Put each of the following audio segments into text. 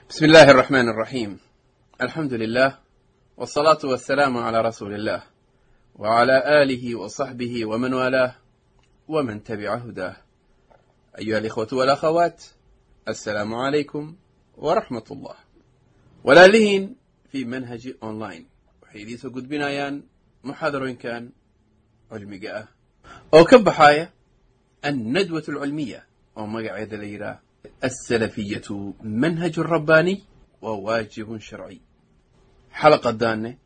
بسم الله الرحمن الرحيم. الحمد لله والصلاة والسلام على رسول الله وعلى آله وصحبه ومن والاه ومن تبع هداه. أيها الإخوة والأخوات، السلام عليكم ورحمة الله. ولالهين في منهج أونلاين وحيديث قد بنايان محاضر كان علمي أو كبحاية الندوة العلمية أو مقعد ليرا السلفية منهج رباني وواجب شرعي. حلقة دانة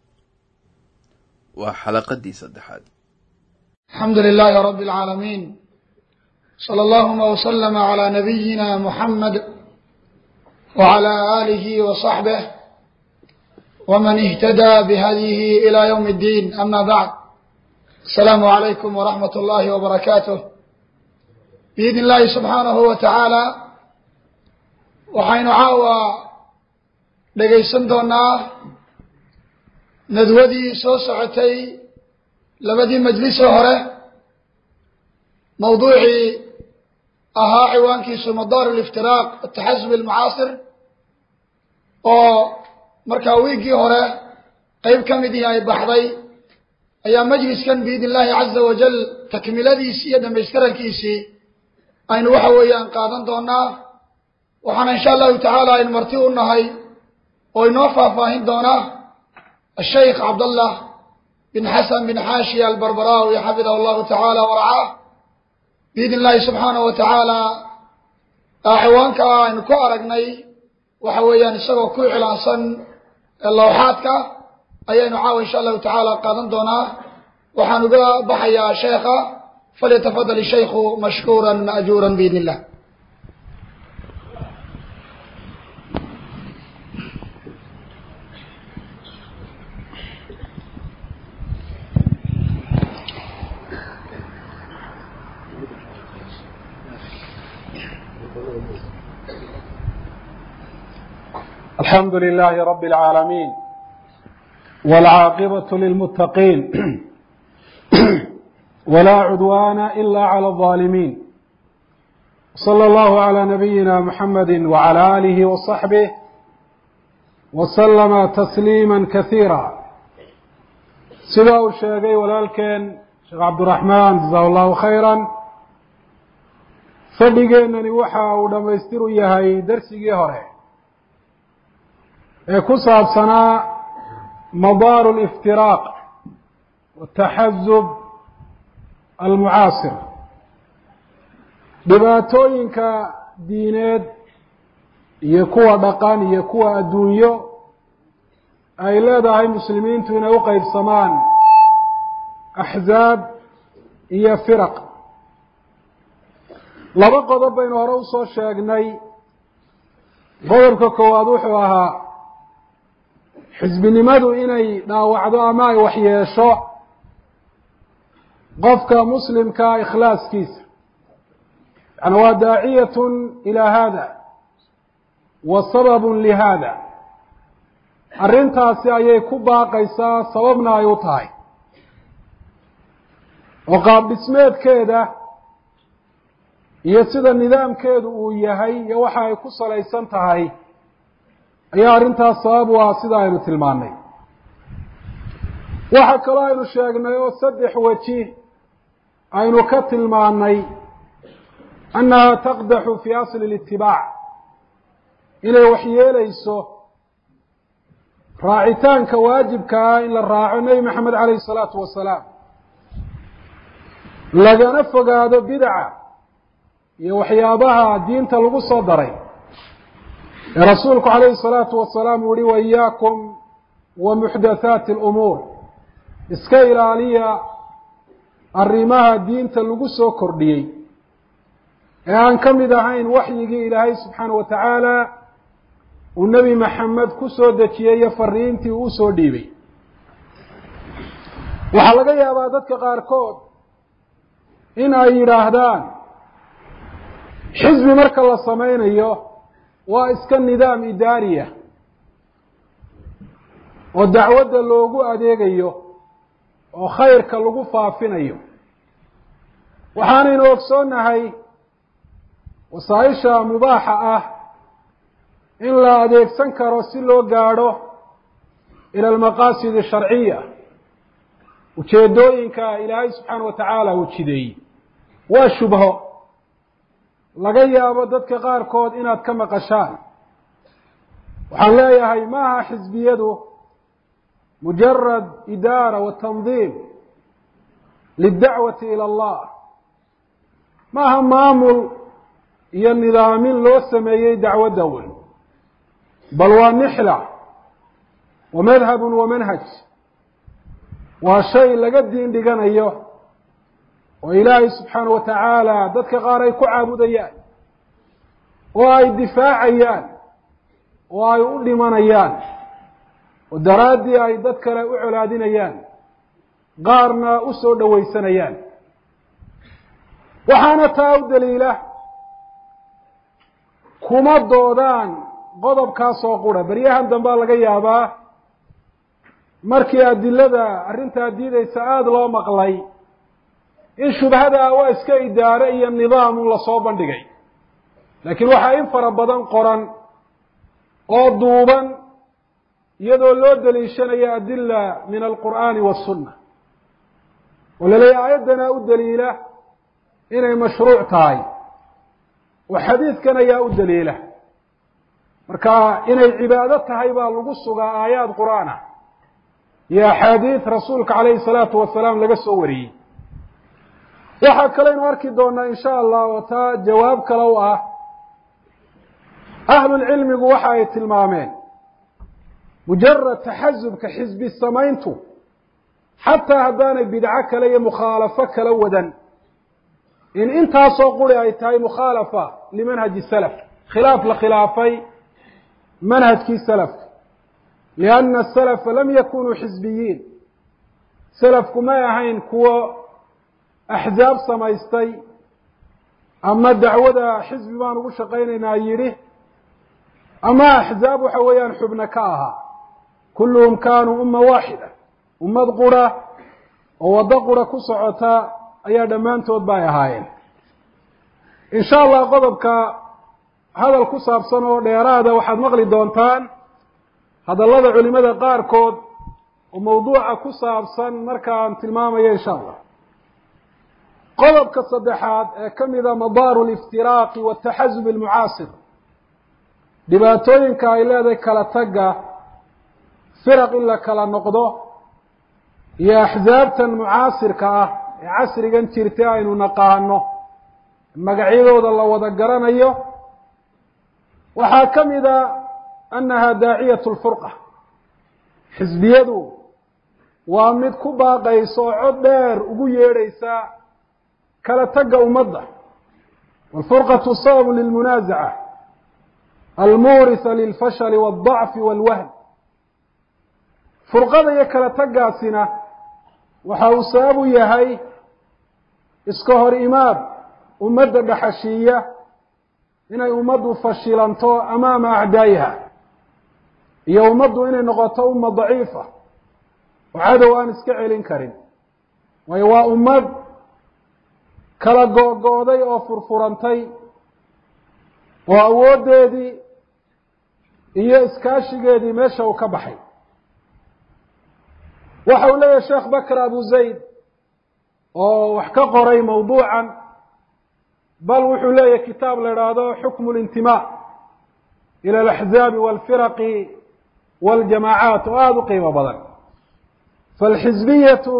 وحلقة دي صدحات. الحمد لله رب العالمين، صلى الله وسلم على نبينا محمد وعلى آله وصحبه ومن اهتدى بهديه إلى يوم الدين. أما بعد، السلام عليكم ورحمة الله وبركاته. بإذن الله سبحانه وتعالى waxaynu caawa dhagaysan doonaa nadwadii soo socotay labadii majlisoo hore, mawduucii ahaa ciwaankiisu madaaru liftiraaq ataxasub almucaasir, oo markaa wiigii hore qayb ka midii ay baxday, ayaa majliskan biidn illaahi caza wajal takmiladiisii iyo dhamaystirankiisii aynu waxa weeyaan qaadan doonaa. waxaana insha allahu tacaala aynu marti u nahay oo inoo faahfaahin doona ashaykh cabdallah bin xasan bin xaashiya albarbaraawi xafidahu allahu tacaala waracaah biidn illaahi subxaanahu wa tacaala. ciwaanka aynu ku aragnay waxa weeyaan isagoo ku iclaansan lawxaadka ayaynu caawa insha allahu tacaala qaadan doonaa. waxaan uga baxayaa sheekha, falyatafadal ishaykhu mashkuuran maajuuran biidn illah. الحمد لله رب العالمين والعاقبة للمتقين ولا عدوان إلا على الظالمين. صلى الله على نبينا محمد وعلى آله وصحبه وسلم تسليما كثيرا. سباو الشيخي ولالكن شيخ عبد الرحمن جزاه الله خيرا فدقينني وحا ودميسترو يهي درسي هوري ku saabsanaa madaaru اliftiraaq wataxasub almucaasir, dhibaatooyinka diineed iyo kuwa dhaqan iyo kuwa adduunyo ay leedahay muslimiintu inay u qaybsamaan axzaab iyo firaq. laba qodob baynu hore usoo sheegnay. qodobka koowaad wuxuu ahaa xisbinimadu inay dhaawacdo ama ay waxyeesho qofka muslimkaa ikhlaaskiisa, yani waa daaciyatun ilaa hada wa sababun lihada. arrintaasi ayay ku baaqaysaa, sababna ay u tahay, oo qaab dhismeedkeeda iyo sida nidaamkeedu uu yahay iyo waxa ay ku salaysan tahay ayaa arrintaas sabab u ah, sida aynu tilmaannay. waxa kaloo aynu sheegnay oo 3 weji aynu ka tilmaannay annaha taqdaxu fii asli litibaac, inay waxyeelayso raacitaanka waajibka ah in la raaco nebi maxamed calayhi salaatu wasalaam, lagana fogaado bidca iyo waxyaabaha diinta lagu soo daray ee rasuulku calayhi salaatu wasalaam uu yihi waiyaakum wa muxdathaati alumuur, iska ilaaliya arrimaha diinta lagu soo kordhiyey ee aan ka mid ahayn waxyigii ilaahay subxaana wa tacaala uu nebi maxamed ku soo dejiyey iyo fariintii uu usoo dhiibay. waxaa laga yaabaa dadka qaarkood in ay yidhaahdaan xisbi marka la samaynayo waa iska nidaam idaariya oo dacwadda loogu adeegayo oo khayrka lagu faafinayo. waxaanaynu ogsoonnahay wasaaisha mubaaxa ah in la adeegsan karo si loo gaadho ila almaqaasid asharciya ujeedooyinka ilaahay subxaana wa tacaala uu jideeyey waa shubho laga yaabo dadka qaarkood inaad ka maqashaan waxaan leeyahay ma aha xisbiyadu mujarad idaara wa tandiim lidacwati ila allah ma aha maamul iyo nidaamin loo sameeyey dacwadda weyn bal waa nixla wa madhabun wa manhaj waa shay laga diin dhiganayo oo ilaahay subxaana wa tacaala dadka qaar ay ku caabudayaan oo ay difaacayaan oo ay u dhimanayaan oo daraaddii ay dad kale u colaadinayaan qaarna u soo dhowaysanayaan waxaana taa u daliila kuma doodaan qodobkaasoo qura beryahan dambaa laga yaabaa markii adilada arrintaa diidaysa aada loo maqlay in shubhada waa iska idaare iyo nidaamun lasoo bandhigay laakiin waxaa in fara badan qoran oo duuban iyadoo loo daliishanayo adila min alqur'aani wasunna oo laleeyahay aayaddanaa u daliila inay mashruuc tahay oo xadiidkan ayaa u daliila marka inay cibaado tahay baa lagu sugaa aayaad qur'aan ah iyo axaadiid rasuulka calayhi salaatu wasalaam laga soo wariyey waxaa kaleynu arki doonaa in sha allah oo taa jawaab kale u ah ahlulcilmigu waxa ay tilmaameen mujarad taxasubka xisbi samayntu xataa haddaanay bidco kale iyo mukhaalafo kala wadan in intaasoo quri ay tahay mukhaalafa limanhaji salaf khilaaf la khilaafay manhajkii salafka lianna asalafa lam yakunuu xisbiyiin salafku may ahayn kuwo axzaab samaystay ama dacwada xisbi baan ugu shaqaynaynaa yidhi ama axzaab waxa weeyaan xubno ka ahaa kulluhum kaanuu umma waaxida ummad qura oo waddo qura ku socota ayaa dhammaantood ba ay ahaayeen in sha allah qodobka hadal ku saabsan oo dheeraada waxaad maqli doontaan hadallada culimada qaarkood oo mawduuca ku saabsan markaan tilmaamayo in sha allah qodobka saddexaad ee ka mida madaaru liftiraaqi wataxasub almucaasir dhibaatooyinka ay leedahay kala tagga firaq in la kala noqdo iyo axsaabtan mucaasirka ah ee casrigan jirta aynu naqaano magacyadooda la wada garanayo waxaa ka mida annaha daaciyatu lfurqa xisbiyadu waa mid ku baaqaysa oo cod dheer ugu yeedhaysa kala tagga ummadda waalfurqatu sababu lilmunaazaca almuurisa lilfashali waaldacfi waalwahn furqada iyo kala taggaasina waxa uu sabab u yahay iska hor imaad ummadda dhaxashiiya inay ummaddu fashilanto amaama acdaa'iha iyo ummaddu inay noqoto umma daciifa oo cadow aan iska celin karin waayo waa ummad kala go'go'day oo furfurantay oo awooddeedii iyo iskaashigeedii meesha uu ka baxay waxa uu leeyahay sheekh bakr abu zayd oo wax ka qoray mawduucan bal wuxuu leeyahay kitaab la idhaahdo xukmu lintimaa ila alaxzaabi waalfiraqi waaljamaacaat oo aada u qiimo badan faalxisbiyatu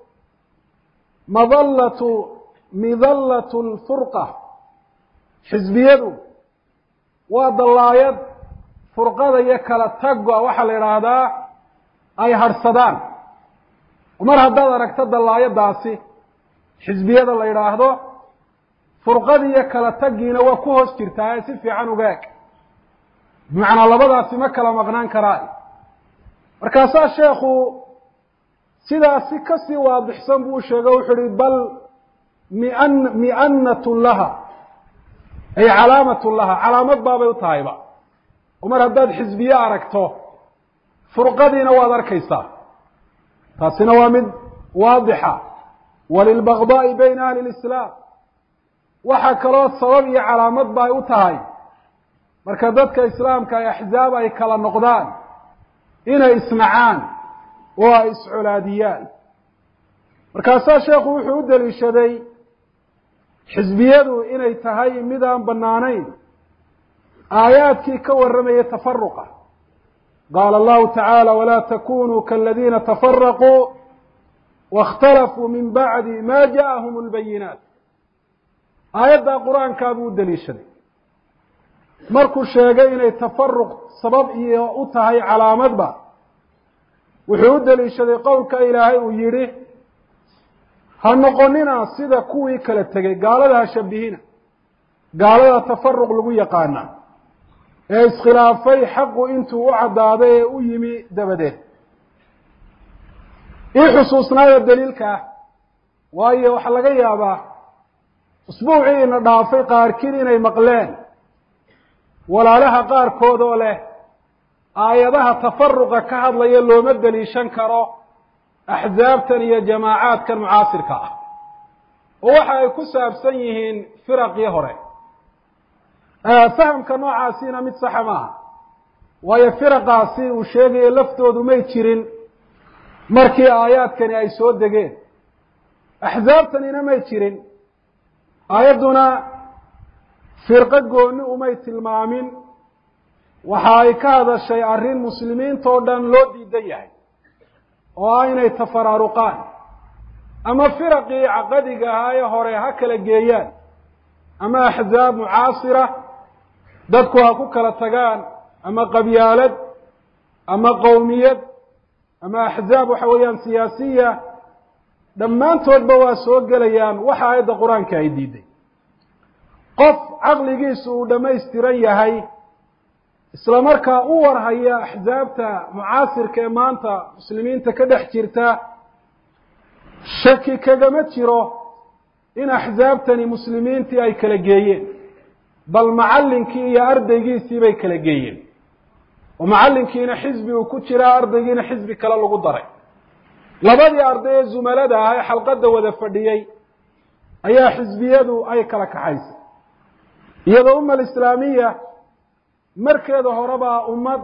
midallatu lfurqa xisbiyadu waa dallaayad furqada iyo kala tagga waxaa la idhaahdaa ay harhsadaan mar haddaad aragto dallaayadaasi xisbiyada la yidhaahdo furqadii iyo kala taggiina waa ku hoos jirtaa ee si fiican uga eg bimacnaa labadaasi ma kala maqnaan karaan markaasaa sheekhu sidaasi kasii waadixsan buu u sheego wuxuu uhi bal mi'annatun laha ay calaamatun laha calaamad baabay u tahayba oo mar haddaad xisbiye aragto furqadiina waad arkaysaa taasina waa mid waadixa walilbagdaa'i bayna ahli lislaam waxaa kaloo sabab iyo calaamad ba ay u tahay marka dadka islaamka ay axzaab ay kala noqdaan inay isnacaan oo ay iscolaadiyaan. markaasaa sheekhu wuxuu u daliishaday xisbiyadu inay tahay mid aan bannaanayn aayaadkii ka warramaya tafaruqa. qaala allahu tacaala walaa takunuu kaaladiina tafaraquu waاkhtalafuu min bacdi ma ja'ahum اlbayinaat. aayaddaa qur-aankaa buu u daliishaday markuu sheegay inay tafaruq sabab iyo u tahay calaamadba. wuxuu u daliishaday qowlka ilaahay uu yidhi ha noqonina sida kuwii kala tegay, gaalada ha shabihina, gaalada tafaruq lagu yaqaana ee iskhilaafay xaqu intuu u caddaaday ee u yimi dabadeed. ii xusuusnaada daliilka ah, waayo waxaa laga yaabaa usbuucii ina dhaafay qaarkiin inay maqleen walaalaha qaarkood oo leh aayadaha tafaruqa ka hadlaya looma daliishan karo axzaabtan iyo jamaacaadkan mucaasirka ah, oo waxa ay ku saabsan yihiin firaqii hore. fahamka noocaasina mid saxa maaha, waayo firaqaasi uu sheegayo laftoodu may jirin markii aayaadkani ay soo degeen, axzaabtanina may jirin. aayadduna firqo gooni umay tilmaamin, waxa ay ka hadashay arrin muslimiintoo dhan loo diidan yahay oo ah inay tafaraaruqaan, ama firaqii caqadiga ahaa ee hore ha kala geeyaan, ama axzaab mucaasira dadku ha ku kala tagaan, ama qabyaalad, ama qowmiyad, ama axzaab waxa weeyaan siyaasiya, dhammaantoodba waa soo gelayaan waxa aayadda qur-aanka ay diiday. qof caqligiisu uu dhammaystiran yahay isla markaa u warhaya axzaabta mucaasirka ee maanta muslimiinta ka dhex jirta, shaki kagama jiro in axzaabtani muslimiintii ay kala geeyeen, bal macallinkii iyo ardaygiisii bay kala geeyeen, oo macallinkiina xisbi uu ku jiraa, ardaygiina xisbi kale lagu daray. labadii arday ee zumalada ah ee xalqadda wada fadhiyey ayaa xisbiyadu ay kala kaxaysay, iyadoo umma alislaamiya markeeda horebaa ummad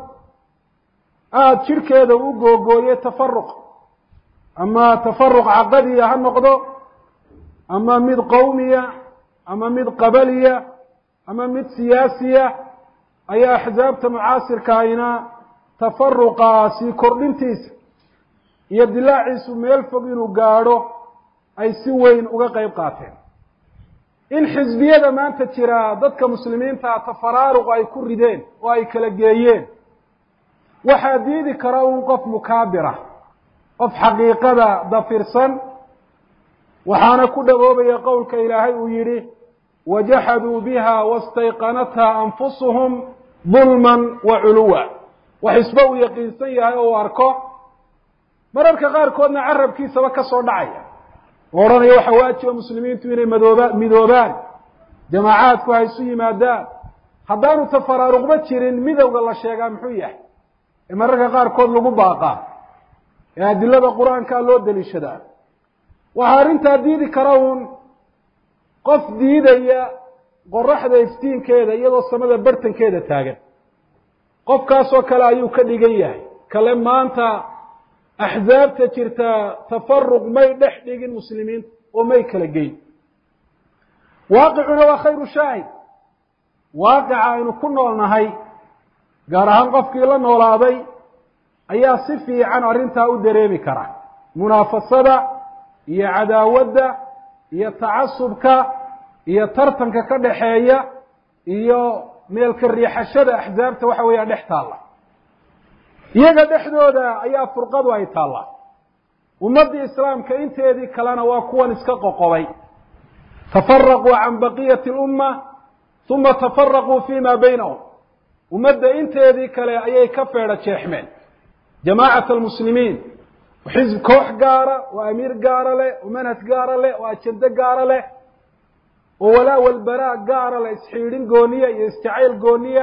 aada jidhkeeda u googooyay tafaruq, ama tafaruq caqadiya ha noqdo, ama mid qowmiya, ama mid qabaliya, ama mid siyaasiya, ayaa axzaabta mucaasirkaayna tafaruqaasi kordhintiisa iyo dilaaciisu meel fog inuu gaadho ay si weyn uga qayb qaateen. in xisbiyada maanta jira dadka muslimiinta tafaraaruq ay ku rideen oo ay kala geeyeen, waxaa diidi kara un qof mukaabira, qof xaqiiqada dafirsan, waxaana ku dhawoobaya qowlka ilaahay uu yidhi wajaxaduu biha wastayqanatha anfusuhum dulman wa culuwa. wax isba uu yaqiinsan yahay oo uu arko, mararka qaarkoodna carabkiisaba ka soo dhacaya oo odhanaya waxa waajiba muslimiintu inay midoobaan, jamaacaadku ha isu yimaadaan. haddaanu tafaraaruqba jirin midowga la sheegaa muxuu yahay ee mararka qaarkood lagu baaqaa ee adilada qur-aankaa loo daliishadaa? waxaa arrintaa diidi kara uun qof diidaya qoraxda iftiinkeeda iyadoo samada bartankeeda taagan. qofkaasoo kale ayuu ka dhigan yahay kale maanta axzaabta jirta tafaruq may dhex dhigin muslimiinta oo may kala geyn. waaqicuna waa khayru shaahid. waaqica aynu ku noolnahay, gaar ahaan qofkii la noolaaday, ayaa si fiican arrintaa u dareemi kara. munaafasada iyo cadaawadda iyo tacasubka iyo tartanka ka dhaxeeya iyo meelka riixashada axzaabta waxa weeyaan dhex taalla. iyaga dhexdooda ayaa furqadu ay taallaa. ummaddii islaamka inteedii kalena waa kuwan iska qoqobay. tafaraquu can baqiyati lumma uma tafaraquu fima baynahum. ummadda inteedii kale ayay ka feedha jeexmeen. jamaacat almuslimiin, xisb koox gaara oo amiir gaara leh, oo manhaj gaara leh, oo ajende gaara leh, oo walaa walbaraa gaara leh, isxiidhin gooniya iyo isjacayl gooniya,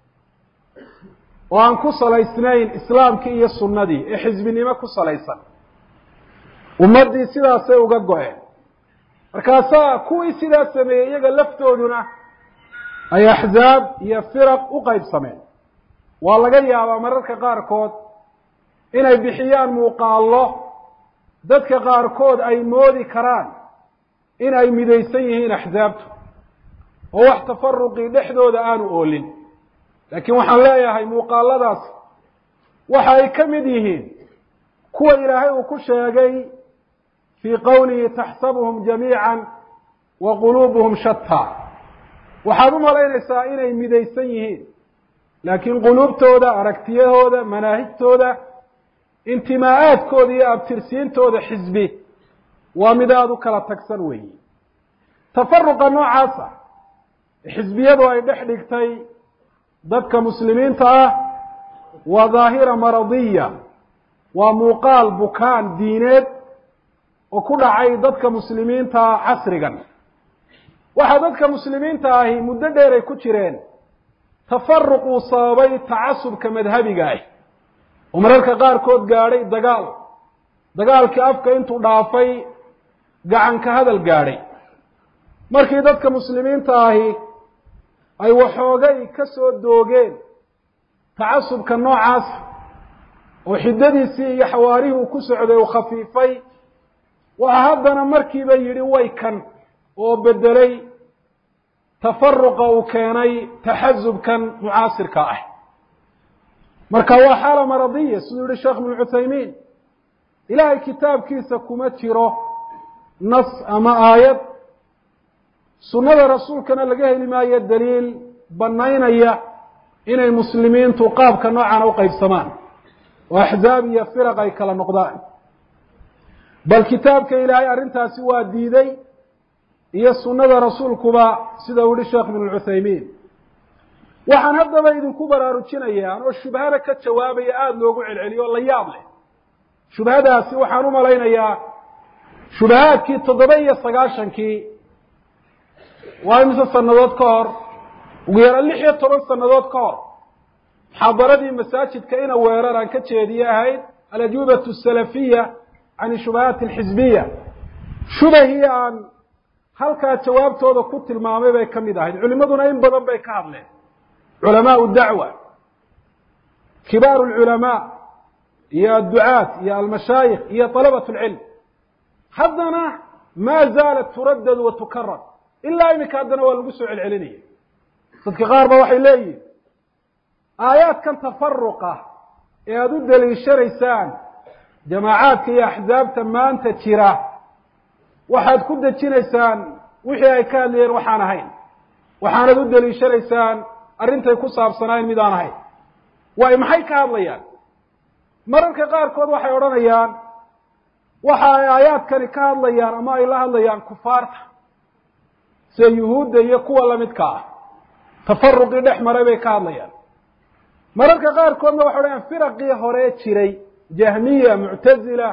oo aan ku salaysnayn islaamkii iyo sunnadii ee xisbinimo ku salaysan. ummaddii sidaasay uga go-een. markaasaa kuwii sidaas sameeyey iyaga laftooduna ay axzaab iyo firaq u qaybsameen. waa laga yaabaa mararka qaarkood inay bixiyaan muuqaallo dadka qaarkood ay moodi karaan in ay midaysan yihiin axzaabtu oo wax tafaruqii dhexdooda aanu oolin. laakiin waxaan leeyahay muuqaaladaas waxa ay ka mid yihiin kuwa ilaahay uu ku sheegay fii qowlihi taxsabuhum jamiican wa quluubuhum shataa. waxaad u malaynaysaa inay midaysan yihiin, laakiin quluubtooda, aragtiyahooda, manaahijtooda, intimaa'aadkooda iyo abtirsiintooda xisbi waa mid aada u kala tagsan weeye. tafaruqa noocaasa xisbiyadu ay dhex dhigtay dadka muslimiinta ah waa daahira maradiya, waa muuqaal bukaan diineed oo ku dhacay dadka muslimiinta casrigan. waxaa dadka muslimiinta ahi muddo dheer ay ku jireen tafaruq uu sababay tacasubka madhabiga ah oo mararka qaarkood gaadhay dagaalkii afka intuu dhaafay gacanka hadal gaadhay. markii dadka muslimiinta ahi ay waxoogay ka soo doogeen tacasubka noocaas oo xiddadiisii iyo xawaarihii uu ku socday uu khafiifay, waxa haddana markiiba yidhi way kan oo bedelay tafaruqa uu keenay taxasubkan mucaasirka ah. marka waa xaala maradiya siduu yihi sheekh ibnu cuthaymiin. ilaahay kitaabkiisa kuma jiro nas ama aayad, sunnada rasuulkana laga heli maayo daliil banaynaya inay muslimiintu qaabka noocana u qaybsamaan oo axzaab iyo firaq ay kala noqdaan. bal kitaabka ilaahay arrintaasi waa diiday iyo sunnada rasuulkuba sida uu yihi sheekh ibnu cuthaymiin. waxaan haddaba idinku baraarujinayaa oo shubhada ka jawaabaya aada loogu celceliyo o la yaab leh. shubhadaasi waxaan u malaynayaa shubahaadkii 97 waa imise sannadood ka hor, ugu yaraan 16 sannadood ka hor, muxaadaradii masaajidka ina weeraraan ka jeediye ahayd alajuubatu asalafiya can shubahaati alxisbiya. shubahii aan halkaa jawaabtooda ku tilmaamay bay ka mid ahayd. culimaduna in badan bay ka hadleen, culamaau dacwa, kibaaru lculamaa iyo adducaat iyo almashaayikh iyo طalabat اlcilm. haddana maa zaalat turaddad wa tukarar, ilaa iminka haddana waa lagu soo celcelinaya. dadka qaar ba waxay leeyihin aayaadkan tafaruqa ee aada u daliishanaysaan jamaacaadka iyo axzaabta maanta jira waxaad ku dejinaysaan wixii ay ka hadlayeen waxaan ahayn, waxaanad u daliishanaysaan arrintay ku saabsanayn mid aan ahayn. waayo maxay ka hadlayaan? mararka qaarkood waxay odhanayaan waxa ay aayaadkani ka hadlayaan ama ay la hadlayaan kufaarta sida yuhuudda iyo kuwa lamidka ah, tafaruqii dhex maray bay ka hadlayaan. mararka qaarkoodna waxay odhanayaan firaqii hore jiray, jahmiya, muctazila,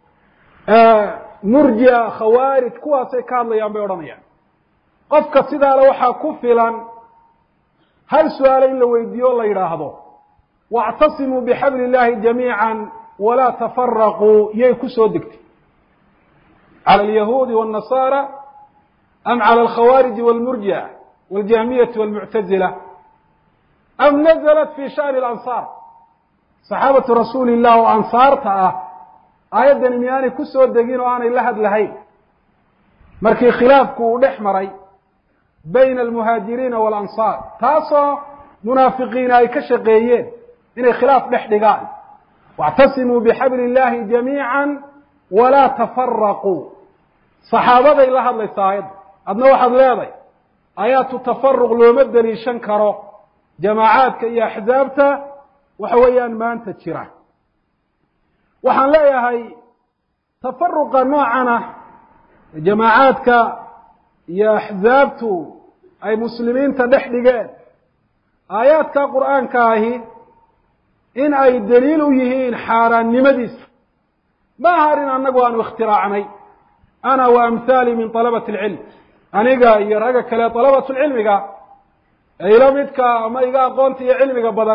murjia, khawaarij, kuwaasay ka hadlayaan bay odhanayaan. qofka sidaale waxaa ku filan hal su-aale in la weydiiyo o la yidhaahdo wاctasimuu bixabli اllahi jamiica walaa tafaraquu yay ku soo degtay calى alyahuudi wالnasaara am calى alkhawaariji wاlmurjica wاljahmiyati wاlmuctazila am naزlat fi sha'ni اlansaar? saxaabatu rasuuli illah oo ansaarta ah aayaddani miyaanay ku soo degin oo aanay la hadlahayn markii khilaafku uu dhex maray bayna almuhaajiriina waalansaar, taasoo munaafiqiina ay ka shaqeeyeen inay khilaaf dhex dhigaan. wاctasimuu bixabli اllahi jamiica walaa tafaraquu. saxaabaday la hadlaysa aayadda. adna waxaad leedahay aayaatu tafaruq looma daliishan karo jamaacaadka iyo axzaabta waxa weeyaan maanta jira. waxaan leeyahay tafaruqa noocana jamaacaadka iyo axzaabtu ay muslimiinta dhex dhigeen aayaadka qur'aanka ahi in ay daliil u yihiin xaaraannimadiisa ma aha arrin annagu aanu ikhtiraacnay, ana wa amhaali min طalabati اlcilm, aniga iyo ragga kale طalabatulcilmiga ee ila midka ama iga aqoonta iyo cilmiga badan.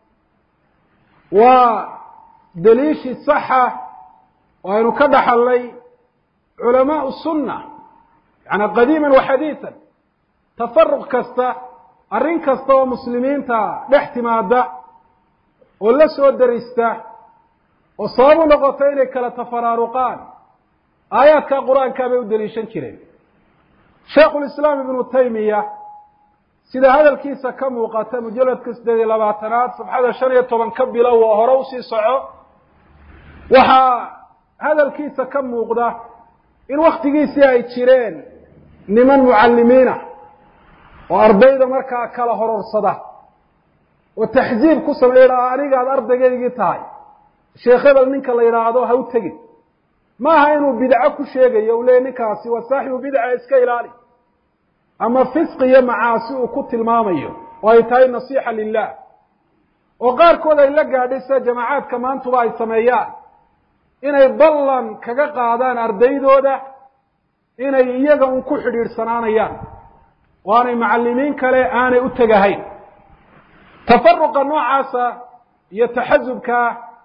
waa daliishii saxa oo aynu ka dhaxalnay culamaau sunna, yani qadiima wa xadiiثa. tafaruq kasta arrin kasta oo muslimiinta dhex timaada oo la soo darista oo sabab u noqoto inay kala tafaraaruqaan aayaadka qur-aankaa bay u daliishan jireen sheekhulislaam ibnu taymiya sida hadalkiisa ka muuqata mujalladka 8 safxada 15 ka bilow oo hore usii soco waxaa hadalkiisa ka muuqda in waktigiisii ay jireen niman mucallimiina oo ardayda markaa kala hororsada oo taxsiib ku sameeya anigaad ardaygaygii tahay sheekh hebel ninka la yiraahdo ha u tagin ma aha inuu bidco ku sheegayo uu leeyahay ninkaasi waa saaxiib bidca iska ilaali ama fisq iyo macaasi uu ku tilmaamayo oo ay tahay nasiixa lillah oo qaarkood ay la gaadhaysa jamaacadka maantuba ay sameeyaan inay ballan kaga qaadaan ardaydooda inay iyaga un ku xidhiidhsanaanayaan oo aanay macallimiin kale aanay u tegahayn tafaruqa noocaasa iyo taxasubka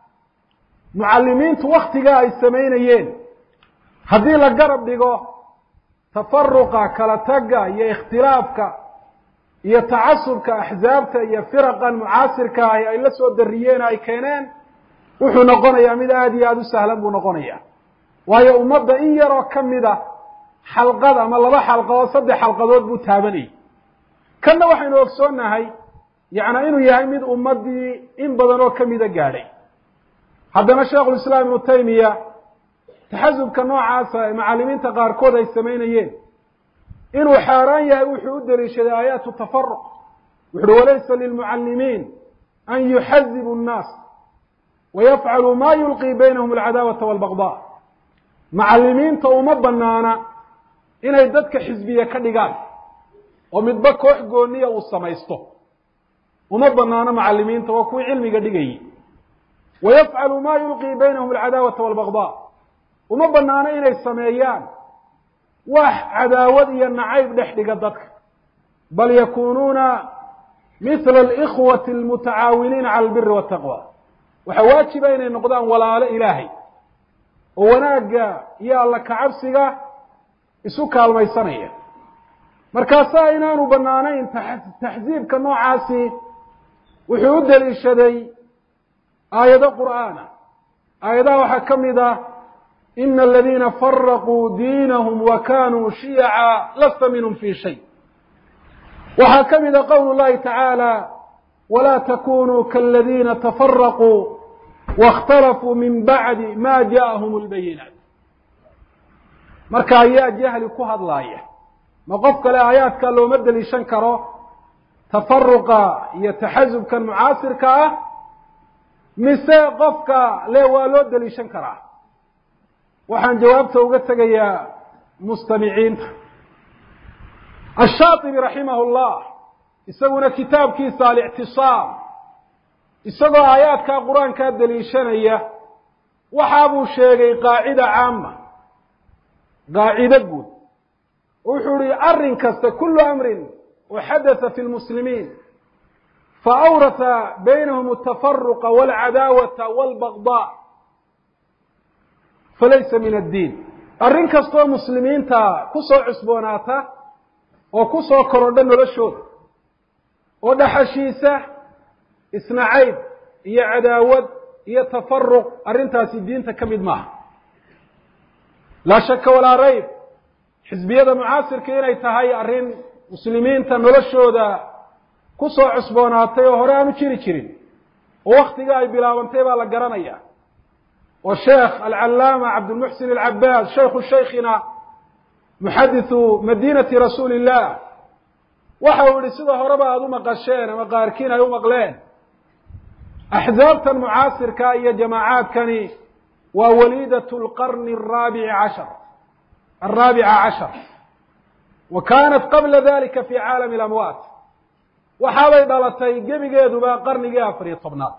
mucallimiintu waktigaa ay samaynayeen haddii la garab dhigo tafaruqa kala tagga iyo ikhtilaafka iyo tacasubka axsaabta iyo firaqan mucaasirka ahi ay la soo dariyeen ay keeneen wuxuu noqonayaa mid aada iyo aada u sahlan buu noqonayaa waayo ummadda in yaroo ka mida xalqad ama 2 xalqadood 3 xalqadood buu taabanayay kanna waxaynu ogsoonnahay yacnaa inuu yahay mid ummaddii in badan oo ka mida gaadhay haddana sheekhulislaam ibnu taymiya taxasubka noocaasa ee macallimiinta qaarkood ay samaynayeen inuu xaaraan yahay wuxuu u daliishaday aayaatu tafaruq wuxuuhi walaysa lilmucallimiin an yuxazibu nnaas wayafcaluu ma yulqii baynahum alcadaawata waalbagdaa macallimiinta uma banaana inay dadka xisbiye ka dhigaan oo midba koox gooniya uu samaysto uma banaano macallimiinta waa kuwii cilmiga dhigayay wayafcalu ma yulqii baynahum alcadaawata waalbagdaa uma banaano inay sameeyaan wax cadaawad iyo nacayb dhex dhiga dadka bal yakunuuna mithla alikhwati almutacaawiniina cala albiri waataqwa waxaa waajiba inay noqdaan walaalo ilaahay oo wanaagga iyo alla kacabsiga isu kaalmaysanaya markaasaa inaanu banaanayn taxsiibka noocaasi wuxuu u daliishaday aayado qur'aana aayadaha waxaa ka mid ah ina aladiina faraquu diinahum wa kanuu shiyaca lasta minhum fi shay waxaa ka mid a qowlu llahi tacaala walaa takunuu kaaladiina tafaraquu waاkhtalafuu min bacdi ma ja'ahum اlbayinaat marka ayaa jahli ku hadlaaya ma qof kale aayaadka looma daliishan karo tafaruqa iyo taxasubkan mucaasirka ah mise qofka le waa loo daliishan karaa waxaan jawaabta uga tegayaa mustamiciinta ashaatibi raximahu llah isaguna kitaabkiisa alictisaam isagoo aayaadkaa qur-aankaa daliishanaya waxa buu sheegay qaacida caama qaacido guud wuxuu ihi arrin kasta kullu amrin waxadatha fi lmuslimiin faawratha baynahum altafaruqa walcadaawata walbagdaa falaysa min addiin arrin kastoo muslimiinta ku soo cusboonaata oo ku soo korodha noloshooda oo dhaxashiisa isnacayb iyo cadaawad iyo tafaruq arrintaasi diinta ka mid maaha laa shaka walaa rayb xisbiyada mucaasirka inay tahay arrin muslimiinta noloshooda ku soo cusboonaatay oo hore aanu jiri jirin oo waktiga ay bilaabantay baa la garanaya oo sheekh alcallaama cabdulmuxsin alcabaad shaykhu shaykhina muxadithu madinati rasuuli illah waxa uu yihi sida horeba aada u maqasheen ama qaarkiin ay u maqleen axsaabtan mucaasirka iyo jamaacaadkani waa waliidatu lqarni الraabica cashar wa kanat qabla dalika fi caalami اlamwaat waxaabay dhalatay gebigeeduba qarnigii 14aad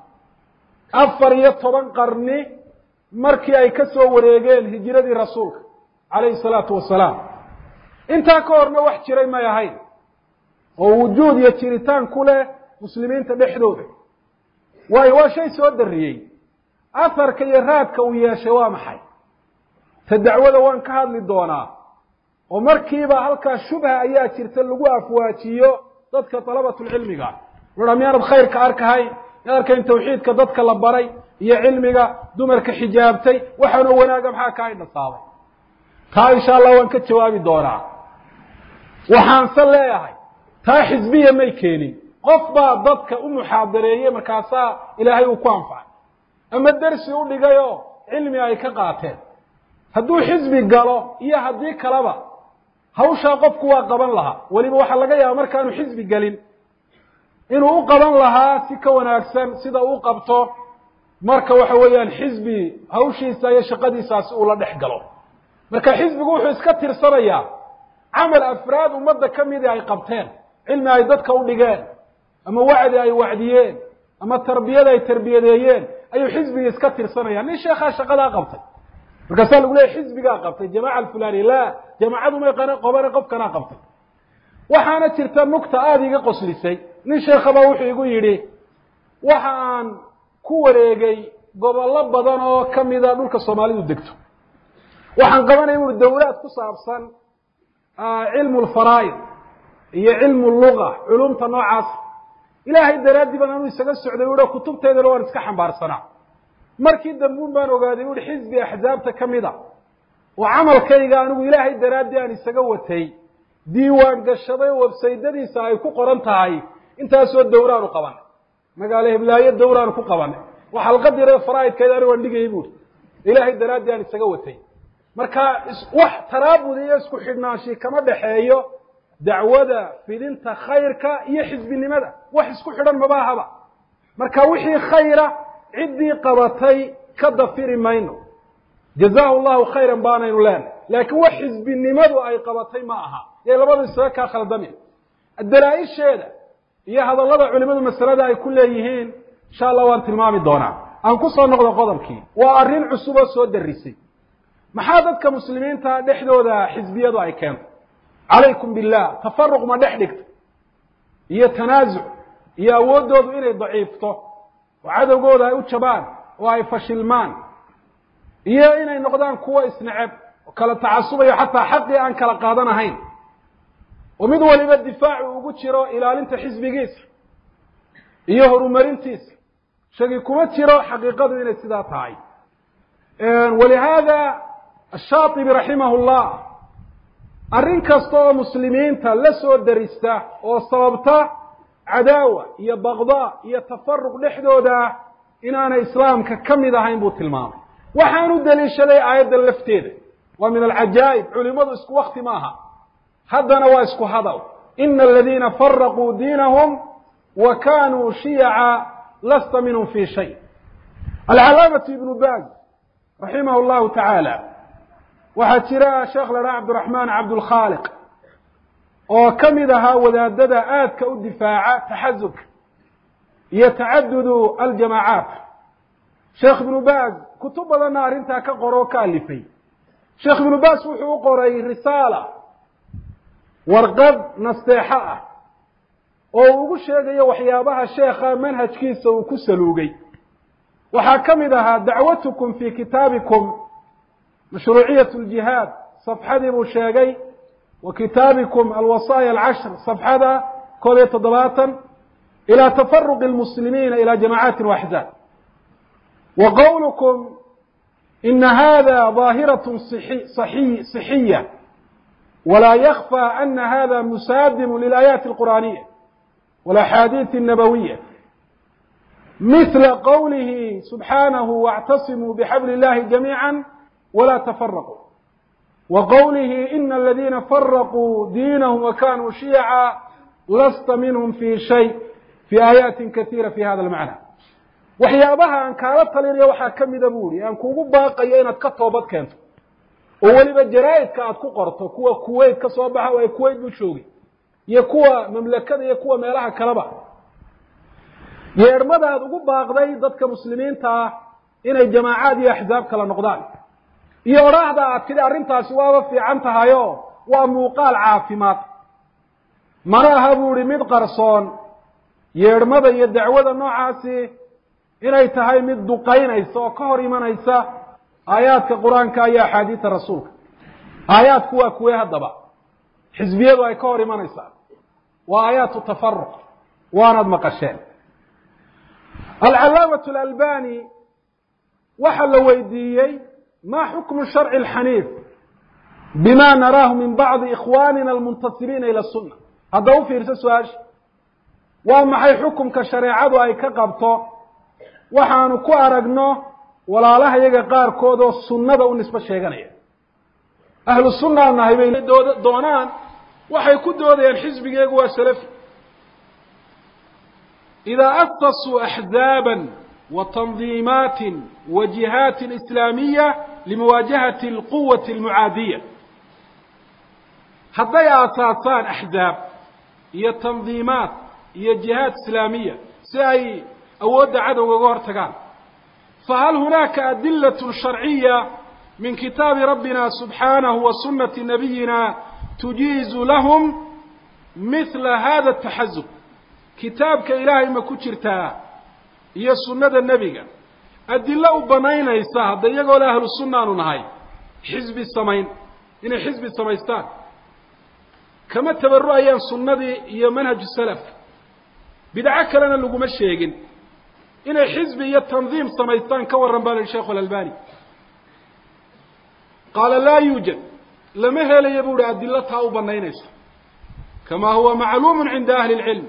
14 qarni markii ay ka soo wareegeen hijiradii rasuulka calayhi الsalaatu wasalaam intaa ka horna wax jiray may ahayn oo wujuud iyo jiritaan ku leh muslimiinta dhexdooda waayo waa shay soo dariyey aharka iyo raadka uu yeeshay waa maxay ta dacwada waan ka hadli doonaa oo markiiba halkaa shubha ayaa jirta lagu afwaajiyo dadka talabatul cilmiga wada miyaanad khayrka arkahay arkayn tawxiidka dadka la baray iyo cilmiga dumarka xijaabtay waxaanu wanaaga maxaa ka dhasaabay taa insha Allah waan ka jawaabi doonaa waxaan saleeyahay taa xisbiya may keenin qof baa dadka u muxaadareeyay markaasa ilaahay uu ku anfacay ama darsi u dhigayo cilmi ay ka qaateen hadduu xisbi galo iyo haddii kalaba hawsha qofku waa qaban lahaa waliba waxa laga yaabaa markaanu xisbi galin inuu u qaban lahaa si ka wanaagsan sida uu qabto marka waxa weeyaan xisbi hawshiisa iyo shaqadiisaas uu la dhex galo marka xisbigu wuxuu iska tirsanayaa amal afraad ummadda kamid ay qabteen cilmi ay dadka u dhigeen ama wacdi ay wacdiyeen ama tarbiyada ay tarbiyadeeyeen ayuu xisbiga iska tirsanaya nin sheekha shaqada qabtay marka sal ugu leeyahay xisbiga qabtay jamaaca fulani la jamaacadu ma yaqaan qobana qof kana qabtay waxaana jirta nugta aad iga qoslisay nin sheekhaba wuxuu igu yiri waxaan ku wareegay gobollo badan oo kamid ah dhulka Soomaalidu degto waxaan qabanay inuu dawlad ku saabsan cilmu al-faraa'id iyo cilmu al-lugha culumta noocaas ilaahay daraadii baan isaga socday oo kutubteedana waan iska xambaarsanaa markii dambuun baan ogaaday inuu xisbi ahzaabta kamida oo amalkayga anigu ilaahay daraadii aan isaga watay diiwaan gashaday website-diisa ay ku qoran tahay intaas oo dawraan u qaban magaalo Hiblaayo dawraan ku qaban waxa halqadire faraa'idkeeda aan dhigay buu ilaahay daraadii aan isaga watay marka wax taraabud iyo isku xidhnaashi kama dhaxeeyo dacwada fidinta khayrka iyo xisbinimada wax isku xidhan ma baahaba marka wixii khayra cidii qabatay ka dafiri mayno jazaahu Allahu khayran baanaynu laan laakiin wax xisbinimadu ay qabatay ma aha ee labadu isaga ka khaldamin adalaa'isheeda iyo hadallada culimadu masalada ay ku leeyihiin insha Allah waan tilmaami doonaa aan ku soo noqdo qodobkii waa arrin cusub oo soo darisay maxaa dadka muslimiinta dhexdooda xisbiyadu ay keento عليكم بالله تفرق ما دحدقت هي تنازع هي awoodoodu inay daciifto وعدوغooda ay u jabaan oo ay fashilmaan iyo inay noqdaan kuwa isnacab oo kala tacasubayo xataa xaqi aan kala qaadanahayn oo mid waliba difaac ugu jiro ilaalinta xisbigiisa iyo horumarintiisa shaqi kuma jiro xaqiiqadu inay sidaa tahay ولهذا الشاطبي رحمه الله arrin kasta oo muslimiinta la soo darista oo sababta cadaawa iyo baqda iyo tafarruq dhexdooda inaana islaamka kamid ahayn buu tilmaamay waxaanu daliishaday aayadda lafteeda wa min al-ajaib culimadu isku waqti maaha haddana waa isku hadal inna alladhina farraqu diinahum wa kanu shi'a lasta minhum fi shay al-alamah ibn Baz rahimahullahu ta'ala waxaa jira sheekh lana Abdurrahman Abdul Khaliq oo kamid aha wadaadada aadka u difaaca taxazub iyo tacaddudu al-jamaacaat sheekh ibn Baz kutub badan arinta ka qoro ka alifay sheekh ibn Baz wuxuu qoray risaala warqad nasteexa ah oo ugu sheegayo waxyaabaha sheekha manhajkiisa uu ku saluugay waxaa kamid aha dacwatukum fi kitaabikum مشروعية الجهاد صفحة ابو شاقي وكتابكم الوصايا العشر صفحة كل تضباطا إلى تفرق المسلمين إلى جماعات وأحزاب وقولكم إن هذا ظاهرة صحية ولا يخفى أن هذا مسادم للآيات القرآنية والأحاديث النبوية مثل قوله سبحانه واعتصموا بحبل الله جميعا ولا تفرقوا وقوله إن الذين فرقوا دينهم وكانوا شيعا لست منهم في شيء في آيات كثيرة في هذا المعنى وحيابها أن كانت تليريا وحا كمي دبوري أن كوغو باقيا إناد كتوبت كانت ووليبا جرائد كانت كقرطة كوا كويت كصوابها وهي كويت بشوغي يكوا مملكة يكوا ميلاها كلبا يرمد هذا باقضي ضدك مسلمين تا إن الجماعات هي أحزاب كلا نقدان iyo raahda aad kida arintaasi waa fiican tahayo waa muuqaal caafimaad maraha buuri mid qarsoon yeermada iyo dacwada noocaasi inay tahay mid duqaynaysa oo ka hor imanaysa aayaadka quraanka iyo axaadiista rasuulka aayaadku waa kuwee haddaba xisbiyadu ay ka hor imanaysaa وآيات التفرق وأنا مقشين. العلامة الألباني وحل ويديي ما حكم الشرع الحنيف بما نراه من بعض إخواننا المنتصرين إلى السنة. هذا هو في رسالة وما حي حكم كشريعة أي كقبطه وحانو كو أرقنه ولا لها يجا قار كودو السنة ونسبة شيغانية. أهل السنة أنها بين دونان وحي كدو ذي الحزب يقوى سلفي. إذا أسسوا أحزابا وتنظيمات وجهات إسلامية لمواجهة القوة المعادية حتى أساسان أحزاب هي تنظيمات هي جهات إسلامية سأي أود عدو وغورتقان فهل هناك أدلة شرعية من كتاب ربنا سبحانه وسنة نبينا تجيز لهم مثل هذا التحزب؟ كتابك إلهي ما كترتها هي سنة النبي أدلة بنين إيسا هذا يقول أهل السنة نهاي حزب السمين إن حزب السميستان كما تبروا أيام سنة هي منهج السلف بدعك لنا اللقوم الشيقين إن حزب هي التنظيم سميستان كور رنبال الشيخ الألباني قال لا يوجد لما هي ليبور أدلتها أو بنين إيسا كما هو معلوم عند أهل العلم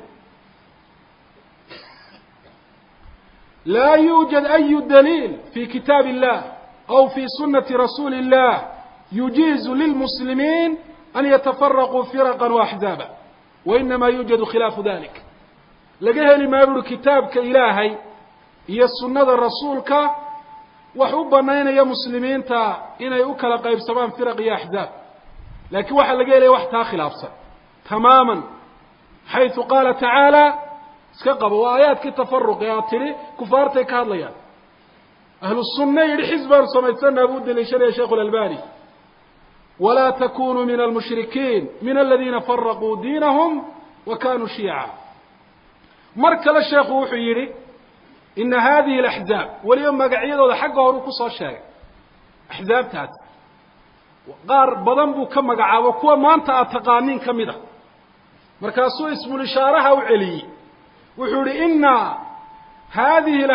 لا يوجد أي دليل في كتاب الله أو في سنة رسول الله يجيز للمسلمين أن يتفرقوا فرقا وأحزابا وإنما يوجد خلاف ذلك لقيها لما يقول كتابك إلهي هي السنة رسولك وحبنا هنا يا مسلمين تا إنا يؤكل قيب سبان فرق يا أحزاب لكن واحد لقيها لي وحدها خلاف تماما حيث قال تعالى اسكقبوا وآيات كتفرق يا تري كفارتك هذا أهل السنة يلي حزبا سميتنا بود لشريع شيخ الألباني ولا تكونوا من المشركين من الذين فرقوا دينهم وكانوا شيعا مركل الشيخ وحيري إن هذه الأحزاب واليوم ما قاعدوا حقه روكوس الشيء أحزاب تات قار بضنبو كما قاعد وكوا ما أنت أتقانين كمده مركاسو اسم الإشارة وعلي وحوري إن هذه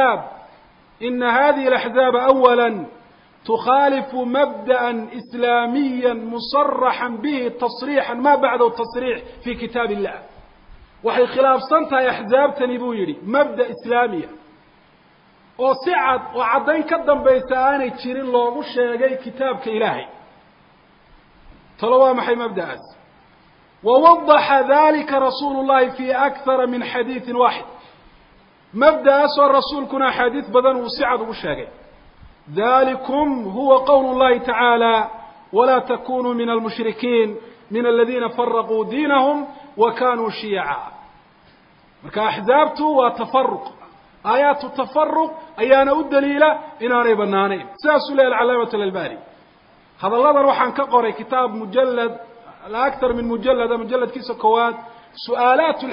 الأحزاب أولا تخالف مبدأ إسلاميا مصرحا به تصريحا ما بعده التصريح في كتاب الله وحي خلاف صنتها يا أحزاب تنبويري مبدأ إسلاميا وصعد وعضين كدن بيساني تشيرين الله الشيء كتابك إلهي طلوا محي مبدأ ووضح ذلك رسول الله في أكثر من حديث واحد مبدأ أسوى الرسول كنا حديث بدن وسعد وشاقي ذلكم هو قول الله تعالى ولا تكونوا من المشركين من الذين فرقوا دينهم وكانوا شيعا مركا أحزابته وتفرق آيات التفرق أيانا الدليلة إنا ريبنانين ساسو لي العلامة الألباني هذا الله روح عن كقري كتاب مجلد الأكثر من مجلد كيس كواد سؤالات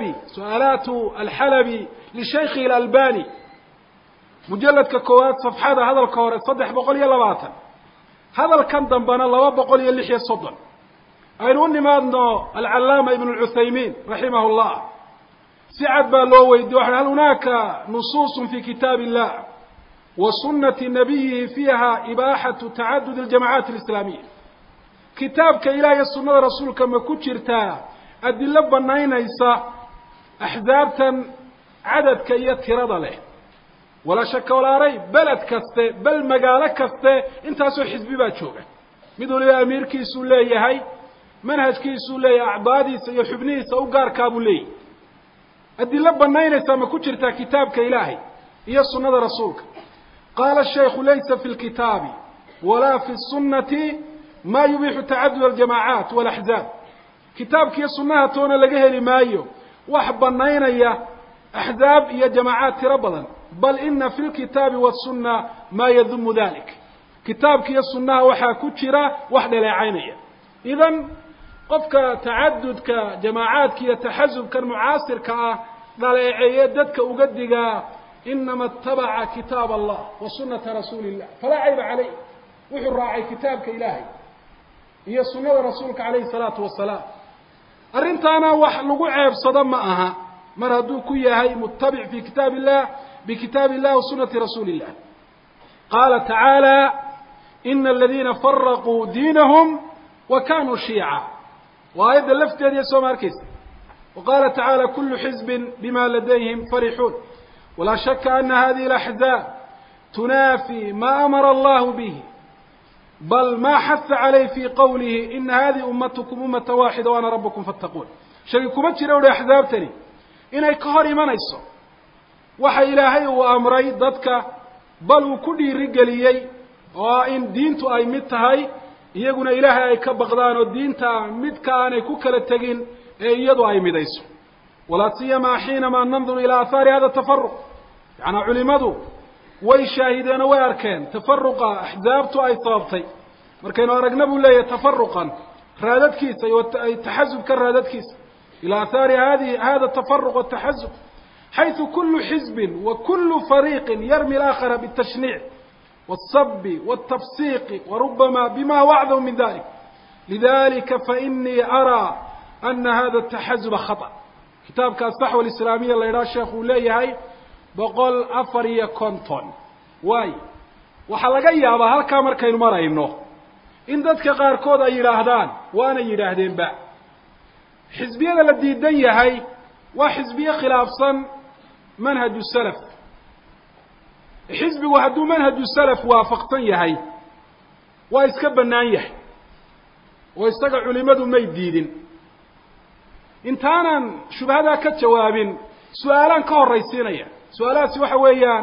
الحلبي لشيخ الألباني مجلد ككواد صفحة هذا الكورة صدح بقول يلا باتا هذا الكندم بنا الله بقول يلحي الصدر أينوني ما أنه العلامة ابن العثيمين رحمه الله سعد بالوي هل هناك نصوص في كتاب الله وسنة نبيه فيها إباحة تعدد الجماعات الإسلامية كتابك إلهي السنة رسولك ما كتشرتا أدلة بناين إيسا أحزابتا عدد كي يترد له ولا شك ولا ريب بلد كسته بل مقالة كسته انت سو حزبي باتشوغة مدون أمير كيسو لي هاي منهج كيسو لي أعبادي سيحبني سأقار كابو لي أدلة بناين إيسا ما كتشرتا كتابك إلهي هي السنة رسولك قال الشيخ ليس في الكتاب ولا في السنة ما يبيح تعدد الجماعات والأحزاب كتابك يسنها تونا لقيه لمايو وحبنين يا أحزاب يا جماعات ربضا بل إن في الكتاب والسنة ما يذم ذلك كتابك يسنها وحا كتشرا وحدة لا عينية إذن قفك تعدد كجماعات يتحزب كالمعاصر كالعيادتك أقدق إنما اتبع كتاب الله وسنة رسول الله فلا عيب عليه وحو راعي كتابك إلهي هي سنة رسولك عليه الصلاة والسلام arrintaana wax lagu ceebsado ma aha mar hadduu ku yahay muttabic fi kitaab illah bikitaab illah wa sunnati rasuuli illah qaala tacaala ina aladiina faraquu diinahum wa kanuu shiica waa aayadda lafteediiya soo ma arkaysa وقال تعالى كل حزب بما لديهم فرحون ولا شك أن هذه الأحزاب تنافي ما أمر الله به بل ما حث عليه في قوله إن هذه أمتكم أمة واحدة وأنا ربكم فاتقون شريكم أجروا لأحزاب تاني إن يكهر من يسو وحي إلهي وأمري ضدك بل وكل رجاليي وإن دينتو أي متهاي يقول إلهي أي كبغدان ودينتا متكان أي كوكالتاقين iyadu ay midayso wala siyama xiinama nanzuru ila athari hada tafarruq yani culimadu way shaahideen way arkeen tafarruqa ahzaabtu ay sababtay markaynu aragna buu leeyahay tafarruqan raadadkiisa iyo taxazub ka raadadkiisa ila athari hada tafarruq wa taxazub حيث كل حزب وكل فريق يرمي الآخر بالتشنيع والصب والتفسيق وربما بما وعدوا من ذلك لذلك فإني أرى أن هذا التحزب خطأ كتاب كالصحوة الإسلامية اللي يرى الشيخ وليه بقول أفريا كونتون واي وحلقيا هل كامر كاين مرينو إن ذاتك قاركود أي يراهدان وأنا يراهدين باع حزبية الذي يديه وحزبية خلاف صن منهج السلف حزبي وحدو منهج السلف وافقتن يهي ويسكب النايح ويستقع علماء ما يديدين intaanan shubhada ka jawaabin su'aalan ka horeysiinaya su'aalaasi waxa weeyaan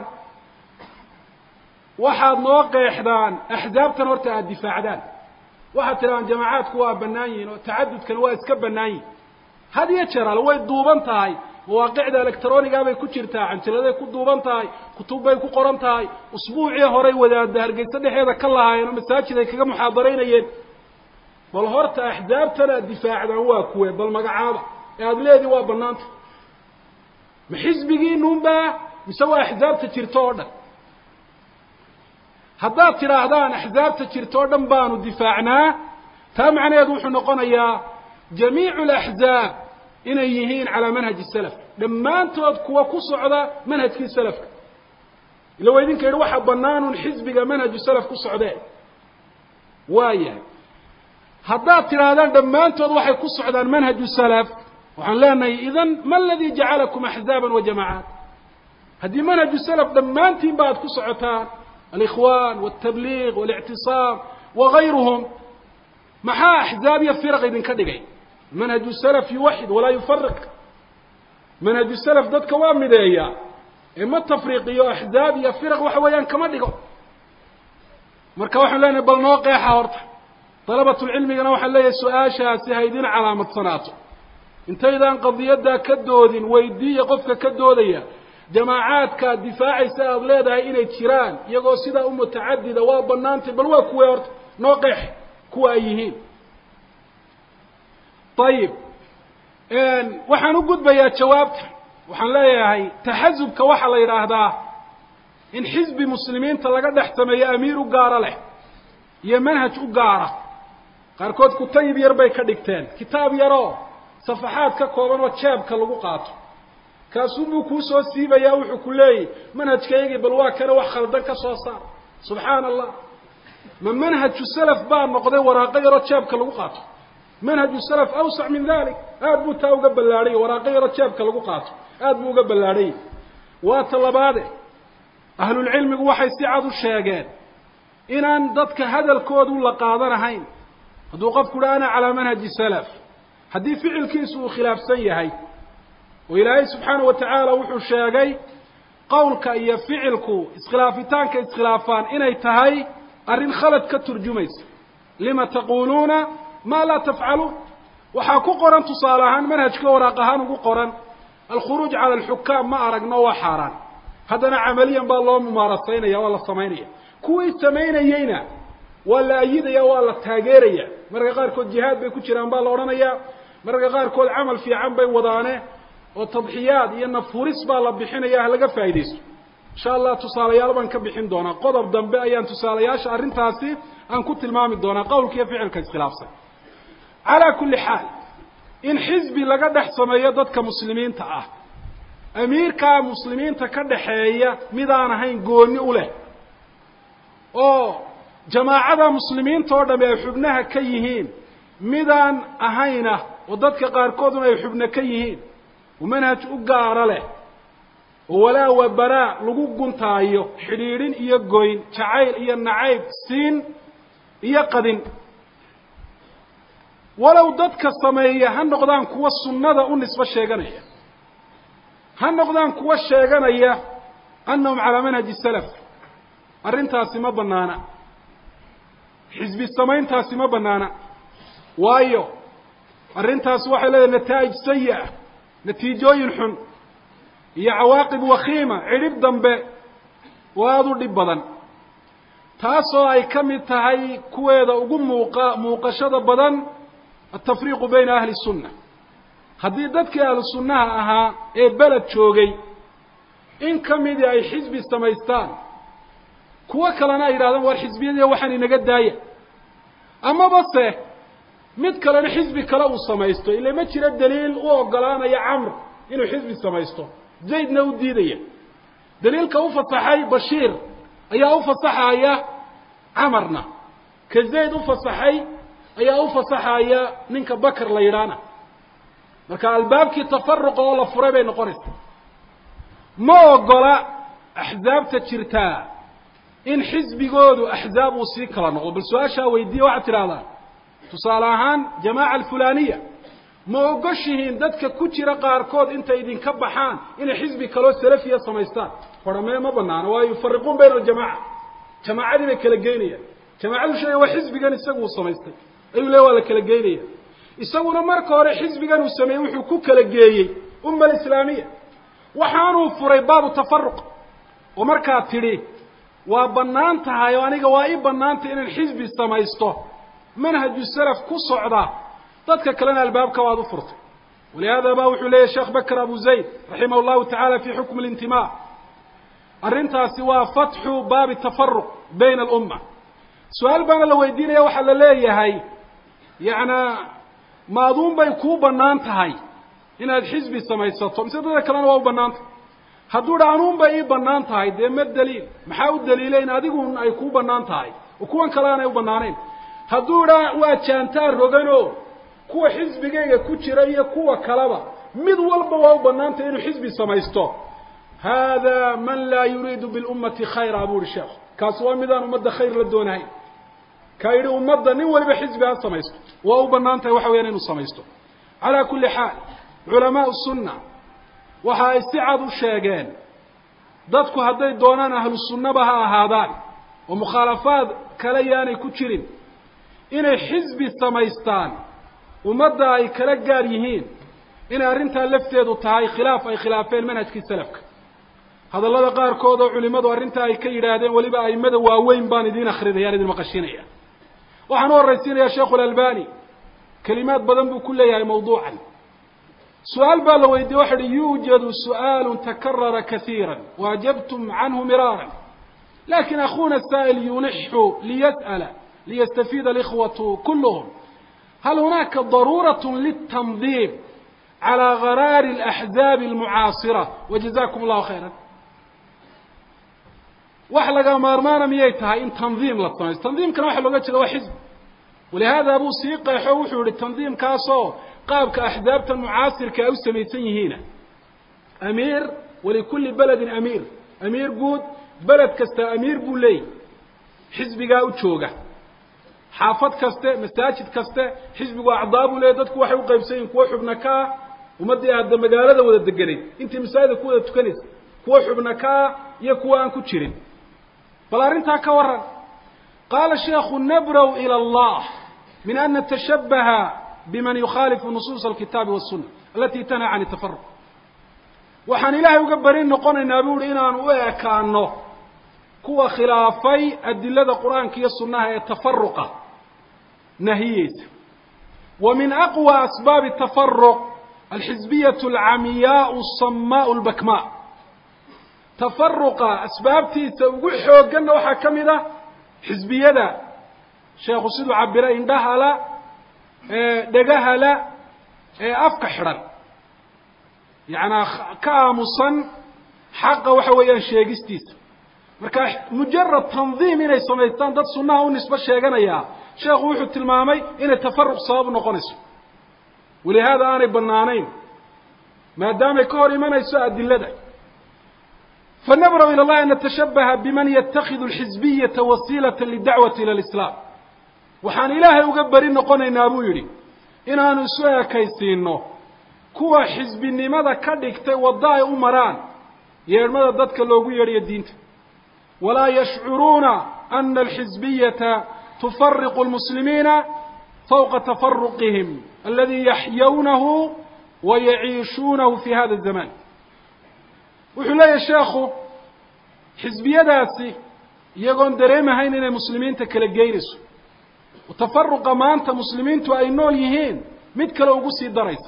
waxaad noo qeexdaan ahzaabtan horta aad difaacdaan waxaad tiraan jamaacadku waa banaanyiin oo tacadudkan waa iska banaanyiin hadiya jeeral way duuban tahay waaqicda elektrooniga bay ku jirtaa canjilada ku duuban tahay kutub bay ku qoran tahay usbuucii hore wadaad hargeysa dhexeeda ka lahaayeen masaajid ay kaga muxaadaraynayeen bal horta ahzaabtana difaacdan waa kuwe bal magacaaba aad leedi waa banaanta ma xisbigiinunba mise waa ahzaabta jirto oo dhan haddaad tiraahdaan ahzaabta jirto oo dhan baanu difaacnaa taa macnaheedu wuxuu noqonayaa jamiicu alahzaab inay yihiin calaa manhaji salaf dhammaantood kuwa ku socda manhajkii salafka ila waa idinka yidhi waxa banaanun xisbiga manhaju salaf ku socdeen waayahay haddaad tirahdaan dhammaantood waxay ku socdaan manhaju salaf waxaan leenahay idan ma aladii jacalakum axzaaban wa jamaacaat haddii manhaju salaf dhammaantiin baad ku socotaan alikhwaan waltabliiq walictisaam wagayruhum maxaa axzaab iyo firaq idinka dhigay manhaju salaf yuwaxid walaa yufariq manhaju salaf dadka waa mideeya ee ma tafriiqiyo axzaab iyo firaq waxa weeyaan kama dhigo marka waxaan leenahay bal noo qeexa horta طلبة العلم أنا وحلي سؤاشا سهيدين علامة صناته انت إذا قضيتها كدودين ويدية قفك كدودية جماعات كدفاعي سأغلادها إلى تيران يقول سيدا متعددة وابنانتي بل وكويرت نوقح كوايهين طيب وحنو قد بيات شوابت وحنلاقي هاي تحزب كوحل يراهدا إن حزب مسلمين تلقى احتمى أمير وقار له يمنهج وقاره qaarkood ku tayib yar bay ka dhigteen kitaab yaro safaxaad ka kooban oo jeebka lagu qaato kaasuu ku soo siibaya wuxuu ku leeyahay manhajkayga bal waa kana wax khaldan ka soo saar subhanallah ma manhaj salaf baa noqday waraaqo yaro jeebka lagu qaato manhaj salaf awsa' min dhalik aad buu taa uga ballaaray waraaqo yaro jeebka lagu qaato aad buu uga ballaaray waa talabaade ahlul cilmigu waxay si cad u sheegeen inaan dadka hadalkoodu la qaadanahayn hadduu qofku dhaana calaa manhaji salaf haddii ficilkiisu uu khilaafsan yahay oo ilaahay subxaanahu watacaala wuxuu sheegay qowlka iyo ficilku iskhilaafitaanka iskhilaafaan inay tahay arrin khalad ka turjumaysa lima taquuluuna maa laa tafcaluun waxaa ku qoran tusaale ahaan manhajka waraaq ahaan ugu qoran alkhuruuj cala alxukaam ma aragno waa xaaraan haddana camaliyan baa loo mumaarasaynaya waa la samaynaya kuwii samaynayeyna waa la ayidaya waa la taageeraya marka qaarkood jihaad bay ku jiraan baa la odhanayaa marka qaarkood camal fiican bay wadaane oo tadxiyaad iyo nafuris baa la bixinaya laga faa'iideysto insha Allah tusaalayaal baan ka bixin doonaa qodob dambe ayaan tusaalayaasha arrintaasi aan ku tilmaami doonaa qowlka iyo ficilka iskhilaafsan ala kulli xaal in xisbi laga dhex sameeyo dadka muslimiinta ah amiirkaa muslimiinta ka dhaxeeya midaan ahayn gooni u leh oo jamaacada muslimiinta oo dhamme ay xubnaha ka yihiin midaan ahayna oo dadka qaarkooduna ay xubno ka yihiin oo manhaj u gaara leh oo walaa wa baraa lagu guntaayo xidhiidhin iyo goyn jacayl iyo nacayb siin iyo qadin walow dadka sameeya ha noqdaan kuwa sunnada u nisbo sheeganaya ha noqdaan kuwa sheeganaya annahum calaa manhaji salaf arrintaasi ma bannaana xisbi samayntaasi ma bannaana waayo arrintaasi waxay leedahay nataa'ij sayi'a natiijooyin xun iyo cawaaqib wakhiima cidhib dambe oo aada u dhib badan taasoo ay ka mid tahay kuweeda ugu muuqashada badan altafriiqu bayna ahli sunna haddii dadkii ahlu sunnaha ahaa ee beled joogay in ka midii ay xisbi samaystaan kuwo kalena ay yidhahdaan war xisbiyadii waxaan inaga daaya amaba se mid kalena xisbi kale uu samaysto ila ma jiro daliil u ogolaanaya camr inuu xisbi samaysto zaydna u diidaya daliilka u fasaxay bashiir ayaa u fasaxaya camarna ka zayd u fasaxay ayaa u fasaxaya ninka bakr la yidhaana marka albaabkii tafaruqa oo la furay bay noqonaysaa ma ogola axzaabta jirtaa in xisbigoodu axzaab uu sii kala noqdo bal su-aashaa weydiiya waxaad tidhahdaa tusaale ahaan jamaaca alfulaaniya ma ogoshihiin dadka ku jira qaarkood intay idinka baxaan inay xisbi kaloo salafiya samaystaan horamee ma banaano waayo yufariquun bayna aljamaaca jamaacadii bay kala geynayaan jamaacadu sheegay waa xisbigan isagu uu samaystay ayuu leey waa la kala geynaya isaguna marka hore xisbigan uu sameeyey wuxuu ku kala geeyey umma alislaamiya waxaanuu furay baabu tafaruq oo markaa tidhi waa bannaan tahay oo aniga waa ii bannaantay inaan xisbi samaysto manhaju salaf ku socda dadka kalena albaabka waad u furtay walihaada baa wuxuu leeyahy sheekh bakr abu zayd raximah llahu tacaala fi xukmi alintimaa arrintaasi waa fatxu baabi tafaruq bayna alumma su-aal baana la weydiinaya waxaa la leeyahay yacnaa maaduun bay kuu bannaan tahay inaad xisbi samaysato mise dadka kalena waa u bannaantahay hadduu dha anuun bay ii bannaan tahay dee ma daliil maxaa u daliilay in adigun ay kuu bannaan tahay oo kuwan kale aanay u bannaanayn hadduu dha waa jaantaar roganoo kuwa xisbigayga ku jira iyo kuwa kaleba mid walba waa u bannaantahay inuu xisbi samaysto hada man laa yuriidu bilummati khayra buu ihi sheekh kaasi waa midaan ummadda khayr la doonahayn kaa yidhi ummadda nin waliba xisbi ha samaysto waa u bannaan tahay waxa weyaan inuu samaysto calaa kulli xaal culamaau sunna waxa ay si cad u sheegeen dadku hadday doonaan ahlu sunnaba ha ahaadaan oo mukhaalafaad kale yaanay ku jirin inay xisbi samaystaan ummadda ay kala gaar yihiin inay arrintaa lafteedu tahay khilaaf ay khilaafeen manhajkii salafka hadallada qaarkood oo culimmadu arrintaa ay ka yidhaahdeen weliba a'immada waaweyn baan idiin akrinayaan idin maqashinaya waxaan u horraysiinayaa sheekhu alalbani kelimaad badan buu ku leeyahay mawduucan su-aal baa la weydiiyey waxa uhi yuujadu su'aalu takarara kaiira waajabtum canhu miraaran lakin akhuna saa'il yulixu liyas'ala liyastafiida alikhwatu kulluhum hal hunaaka daruuraة liلtandiim calى garaari اlaxzaabi almucaasira wajazakum allahu khayra wax laga maarmaana miyay tahay in tandiim la samaysto tandiimkana waxa looga jeeda waa xisbi walihaada buu sii qeexo wuxuu yihi tandiimkaasoo qaabka axzaabta mucaasirka ay u samaysan yihiina amiir walikulli beledin amiir amiir guud beled kasta amiir buu leeyahy xisbigaa u jooga xaafad kaste masaajid kaste xisbigu acdaa buu leeyahy dadku waxay u qaybsan yihin kuwo xubna ka ah ummaddii hadda magaalada wada degenayd intii masaajida ku wada tukanaysa kuwo xubna ka ah iyo kuwa aan ku jirin bal arrintaa ka waran qaala sheekhu nabraw ila allah min an natashabbaha biman yukhaalifu nusuusa alkitaabi waasuna alatii tanhaa can itafaruq waxaan ilaahay uga bari noqonaynaa buu uhi inaan u ekaano kuwa khilaafay adilada qur-aanka iyo sunnaha ee tafaruqa nahiyeysa wa min aqwa asbaabi tafaruq alxizbiyatu alcamiyaau asamaau albakmaa tafaruqa asbaabtiisa ugu xoogganna waxaa ka mid ah xisbiyada sheekhu siduu cabira indhahala dhegahala afka xidhan yacnaa ka aamusan xaqa waxa weeyaan sheegistiisa marka mujarad tandiim inay samaystaan dad sunnaha u nisbo sheeganaya sheekhu wuxuu tilmaamay inay tafaruq sabab noqonayso walihaada aanay bannaanayn maadaamay ka hor imanayso adilada فنبرأ إلى الله أن نتشبه بمن يتخذ الحزبية وسيلة للدعوة إلى الإسلام وحان إلهي أقبرين نقونينا أبو يري إنا نسوى كيسينو كوا حزب لماذا كدكت وضاء أمران يرمى ضدك اللوغو يري الدين ولا يشعرون أن الحزبية تفرق المسلمين فوق تفرقهم الذي يحيونه ويعيشونه في هذا الزمان وحلا يا شيخو حزبية داسي يقول دريمة هين المسلمين تكالجيرس وتفرق ما أنت مسلمين تأينول يهين متكلا وقصي دريس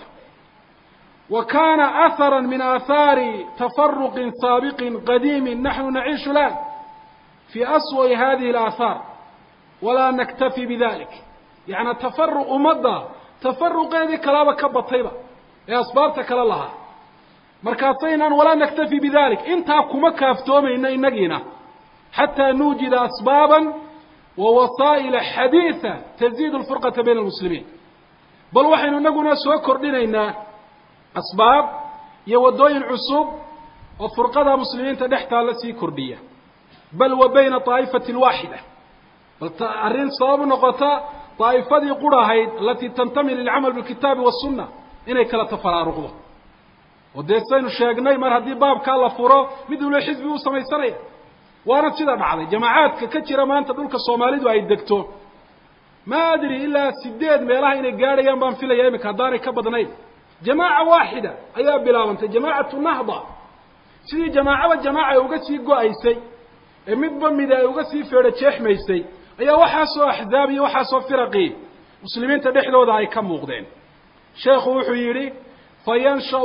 وكان أثرا من آثار تفرق سابق قديم نحن نعيش الآن في أسوأ هذه الآثار ولا نكتفي بذلك يعني تفرق مضى تفرق هذه كلابة كبة طيبة يا أصبارتك الله مركاتينا ولا نكتفي بذلك انت كما كافتومين إنجينا حتى نوجد أسبابا ووسائل حديثة تزيد الفرقة بين المسلمين بل وحين نقول سوكر لنا أسباب يودوين عصوب وفرقة المسلمين تدحت على سي كردية بل وبين طائفة الواحدة بل أرين صواب نقطة طائفة يقولها التي تنتمي للعمل بالكتاب والسنة إنك لا تفرارغه وديسين sheegnay mar hadii baabka la furo mid uu xisbi u sameeyay waana sida dhacday jamaacadka ka jira maanta dhulka Soomaalidu ay degto ma adri ila 8 meelaha inay gaarayaan baan filayaa imika hadaan ka badnayn jamaa waahida ayaa bilaabantay jamaacatu nahda sidii jamaaca uga sii go'aysay midba mid ay uga sii feedo jeexmaysay ayaa waxa soo ahzaab iyo waxa soo firaqi muslimiinta dhexdooda ay ka muuqdeen sheekhu wuxuu yiri فينشأ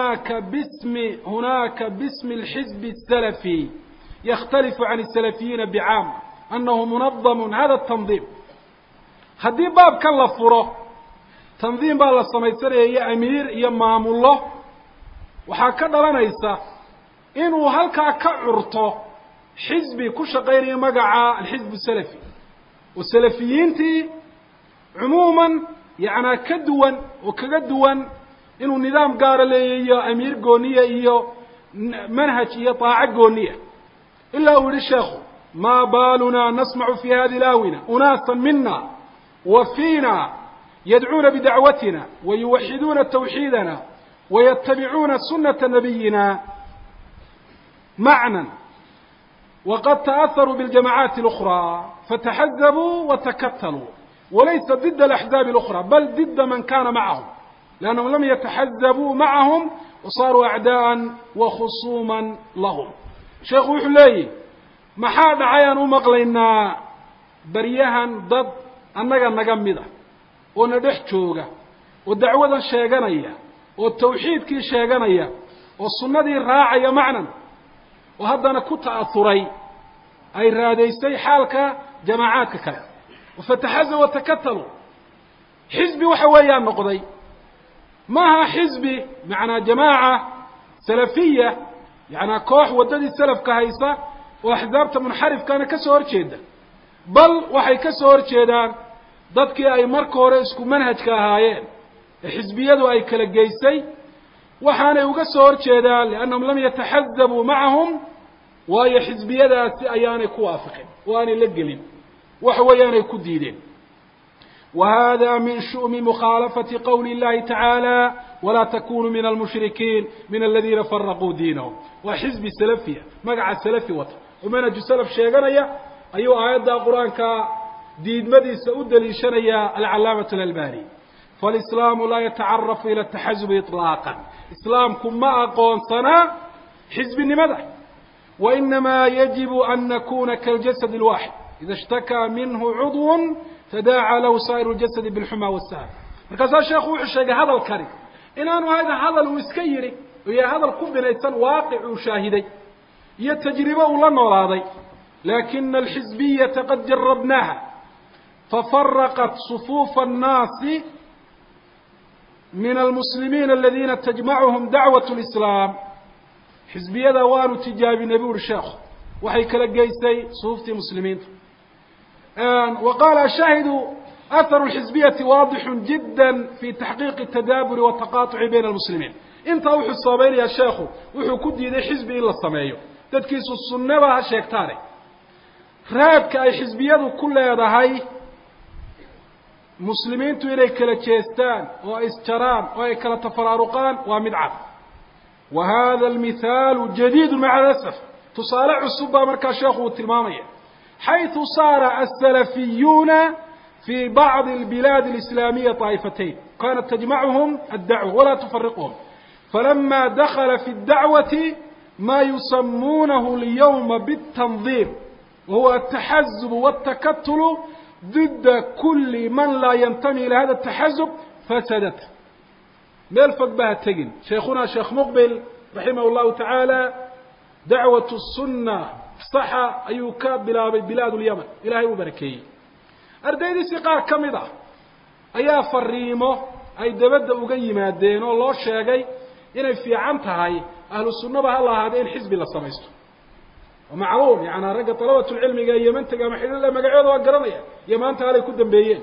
هناك باسم الحزب السلفي يختلف عن السلفيين بعام أنه منظم هذا التنظيم هذه باب كان لفره تنظيم بالله السميسر يا أمير يا مام الله وحكذا لنا يسا إنه هلك كعرته حزبي كش غير مقع الحزب السلفي والسلفيين تي عموما يعني كدوا وكجدوا إنه نظام قال لي يا أمير قونية إيو منهج إيو طاعة قونية إلا أولي الشيخ ما بالنا نسمع في هذه الآونة أناسا منا وفينا يدعون بدعوتنا ويوحدون توحيدنا ويتبعون سنة نبينا معنا وقد تأثروا بالجماعات الأخرى فتحزبوا وتكتلوا وليس ضد الأحزاب الأخرى بل ضد من كان معهم لأنهم لم يتحزبوا معهم وصاروا أعداء وخصوما لهم شيخ وحلي ما حاد عيان مقلنا بريها ضد أنك نجمده وندح جوجا والدعوة الشيغانية والتوحيد كي شيغانية والسنة دي راعية معنا وهذا أنا كنت أثري أي راديستي حالك جماعاتك كذا وفتحزوا وتكتلوا حزبي وحويان نقضي ما حزبي معنا جماعة سلفية يعني كوح وددي السلف كهيسة وأحزابت منحرف كان كسور جدا بل وحي كسور جدا ضدك أي مركو رئيسكو منهج كهايين حزبية أي كالجيسي وحانا يكسور جدا لأنهم لم يتحزبوا معهم وهي حزبية أيان كوافقين وأنا لقلين وحويان كديدين وهذا من شؤم مخالفة قول الله تعالى ولا تكونوا من المشركين من الذين فرقوا دينهم وحزب السلفية مقع السلفي وطن ومنهج السلف شيغانيا أيها آيات القرآن كديد مدي سؤد لشنيا العلامة الألباني فالإسلام لا يتعرف إلى التحزب إطلاقا إسلامكم ما أقون صنع حزب لماذا وإنما يجب أن نكون كالجسد الواحد إذا اشتكى منه عضو تداعى له سائر الجسد بالحمى والسهر مركز الشيخ وحشيق هذا الكريم إنه هذا الوسكيري وهي هذا القبل إنسان واقع وشاهدي هي التجربة ولن وراضي لكن الحزبية قد جربناها ففرقت صفوف الناس من المسلمين الذين تجمعهم دعوة الإسلام حزبية وانو تجابي نبي الشيخ وحي كالجيسي صوفتي مسلمين. وقال الشاهد أثر الحزبية واضح جدا في تحقيق التدابر والتقاطع بين المسلمين. انت وحو الصابين يا شيخ وحو كدي دي حزبي إلا السمايو تدكيس السنة بها الشيكتاري رابك أي حزبية كل يدهي مسلمين إلي كلا تشيستان وإسجران وإكلا تفرارقان ومدعب. وهذا المثال جديد مع الأسف تصالح السبا مركز شيخ والتلمامية حيث صار السلفيون في بعض البلاد الإسلامية طائفتين كانت تجمعهم الدعوة ولا تفرقهم، فلما دخل في الدعوة ما يسمونه اليوم بالتنظيم وهو التحزب والتكتل ضد كل من لا ينتمي إلى هذا التحزب فسدت. ملفق بها التقن شيخنا شيخ مقبل رحمه الله تعالى دعوة السنة صح أيوكاب بلاد اليمن إلهي وبركيه أرديدي سيقار كمدة أيا فريمه أي دبدا وقي مادين والله الشيقي إنه في عمتهاي أهل السنة بها الله هذين حزب الله سميسته ومعلوم يعني رجع طلبة العلم جاي يمنتج محل الله مقعد وقرنيا يمنتج على كدن بيين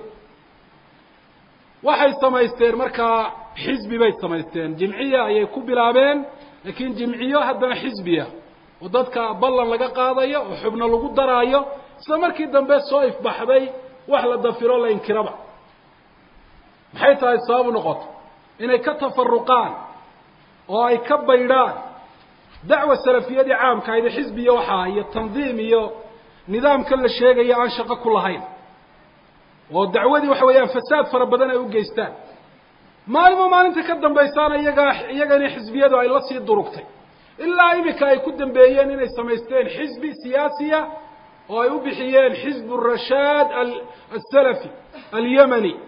waxay samaysteen markaa xisbi bay samaysteen jimciya ayay ku bilaabeen laakiin jimciyo haddana xisbiya oo dadka ballan laga qaadayo oo xubno lagu daraayo isla markii dambe soo ifbaxday wax la dafiro la inkiraba maxay tahay sabab noqoto inay ka tafarruqaan oo ay ka baydhaan dacwa salafiyada caamka ah ee xisbiya waxa ay tandiim iyo nidaamka la sheegay aan shaqo ku lahayn ودعودي وحويان فساد فربدنا أي وجيستان ما أنت كدم بيسان يجا حزبية أي لا سيد دركتي إلا إبك أي كدم بيان إن سميستين حزب سياسية أو يبحيان حزب الرشاد السلفي اليمني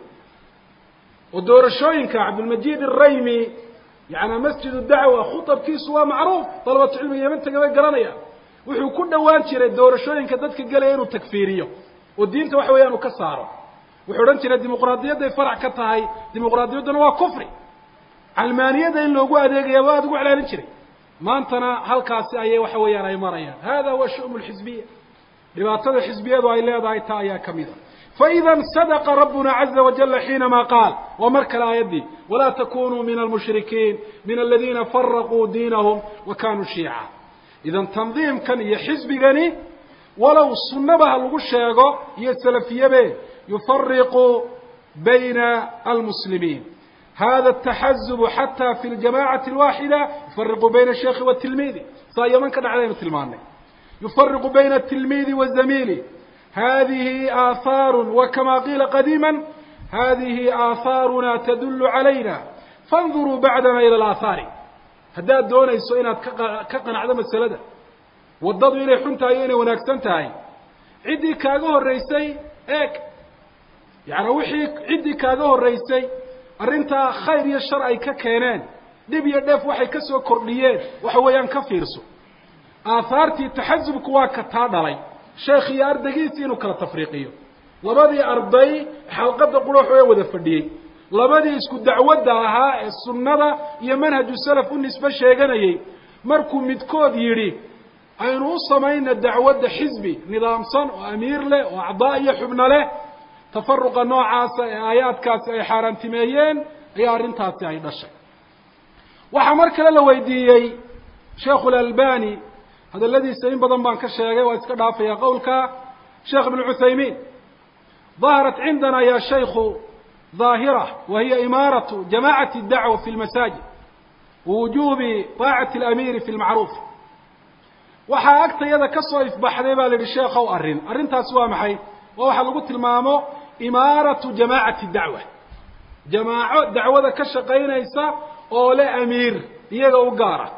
ودور الشوين كعبد المجيد الريمي يعني مسجد الدعوة خطب كيسوا معروف طلبة علم اليمن تجمع قرنيا وحو كل وانشر الدور الشوين كدتك جلين وتكفيريه والدين توحويان وكساره وحورنتنا الديمقراطية دي فرع كتاهي ديمقراطية دنوا كفري علمانية دي اللي قوة دي قيوات قوة على نشري ما انتنا هالكاسي ايه وحويان اي مريان هذا هو الشؤم الحزبية رباطة الحزبية دو اي لا داي تايا كميدا. فإذا صدق ربنا عز وجل حينما قال ومرك الآية دي ولا تكونوا من المشركين من الذين فرقوا دينهم وكانوا شيعا. إذا تنظيم كان يحزب غني ولو صنبها الغشاقة يسلفية به يفرق بين المسلمين. هذا التحزب حتى في الجماعة الواحدة يفرق بين الشيخ والتلميذ صايا من كان علينا التلماني يفرق بين التلميذ والزميل. هذه آثار وكما قيل قديما هذه آثارنا تدل علينا فانظروا بعدنا إلى الآثار. هذا دون يسوينا كقنا عدم السلدة ودادوا إلي حنتايين وناكسنتاي عدي كاغوه الرئيسي ايك يعني وحي عدي كاغوه الرئيسي أرنتا خير يشر أي ككينان دبي يدف وحي كسو كرديين وحويان كفيرسو آثارتي تحزب كواك تادلي شيخي أردقيسي إنو كلا تفريقيو لبدي أرضي حلقة قلوحوية وذفرديين لبدي اسكو دعوة داها السنة يمنهج السلف النسبة شيغانيي مركو مدكود يري aynu u samayna dacwadda xisbi nidaamsan oo amiir leh oo acdaa iyo xubno leh tafarruqa noocaasa ee aayaadkaasi ay xaaraantimeeyeen ayaa arrintaasi ay dhashay. waxaa mar kale la weydiiyey sheekhu albani hadalladiisa in badan baan ka sheegay waa iska dhaafaya qowlka sheekh ibn Uthaymin ظهرت عندنا يا شيخ ظاهرة وهي إمارة جماعة الدعوة في المساجد ووجوب طاعة الأمير في المعروف. waxaa agtayada ka soo ifbaxday baa la sheekhow arrintaas waa maxay waxa lagu tilmaamo imaaratu jamaacati dacwa jamaaco dacwada ka shaqeynaysa oo leh amiir iyaga u gaara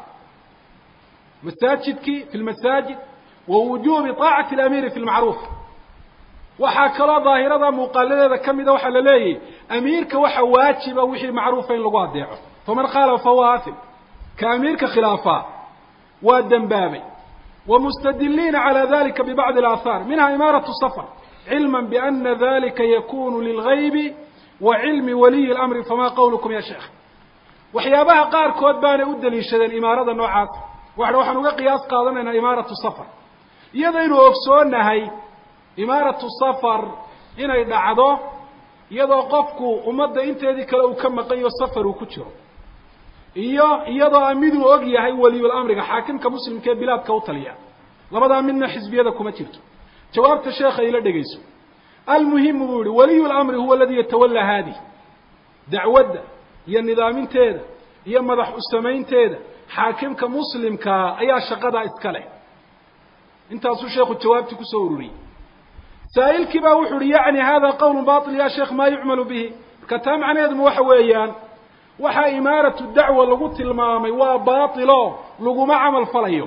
masaajidki fil masaajid wa wujuub taa'ati al-amir fil ma'ruf waxa kala daahirada muuqaaladeeda kamida waxa la leeyahay amiirka waxa waajiba wixii macruufa in lagu adeeco faman qala fawaafil ka amiirka khilaafa waa dambaabay ومستدلين على ذلك ببعض الآثار منها إمارة السفر علما بأن ذلك يكون للغيب وعلم ولي الأمر فما قولكم يا شيخ وحيابها قار كود بان أدليشدين إمارة النوعات waxaan uga qiyaas qaadanaynaa imaaratu safar iyadoo ogsoonahay imaaratu safar inay dhacdo iyadoo qofku umada inteedii kale uu ka maqayo safar uu ku jiro iyadoo amidu og yahay waliyul amriga xaakimka muslimka ee bilaadka u taliya labada midna xisbiyada kuma jirto jawaabta sheekha ila dhageyso almuhim wuri waliyul amri huwa alladhi yatawalla hadi da'wada iyo nidaaminteeda iyo madax u sameynteeda حاكمك مسلم كا أي شقدا إسكاله أنت أصل شيخ الجواب تكسوري سائل كبا وحري يعني هذا قول باطل يا شيخ ما يعمل به كتام عن يد موحويان وحا إمارة الدعوة لقوت المامي وباطله لقو ما عمل فليو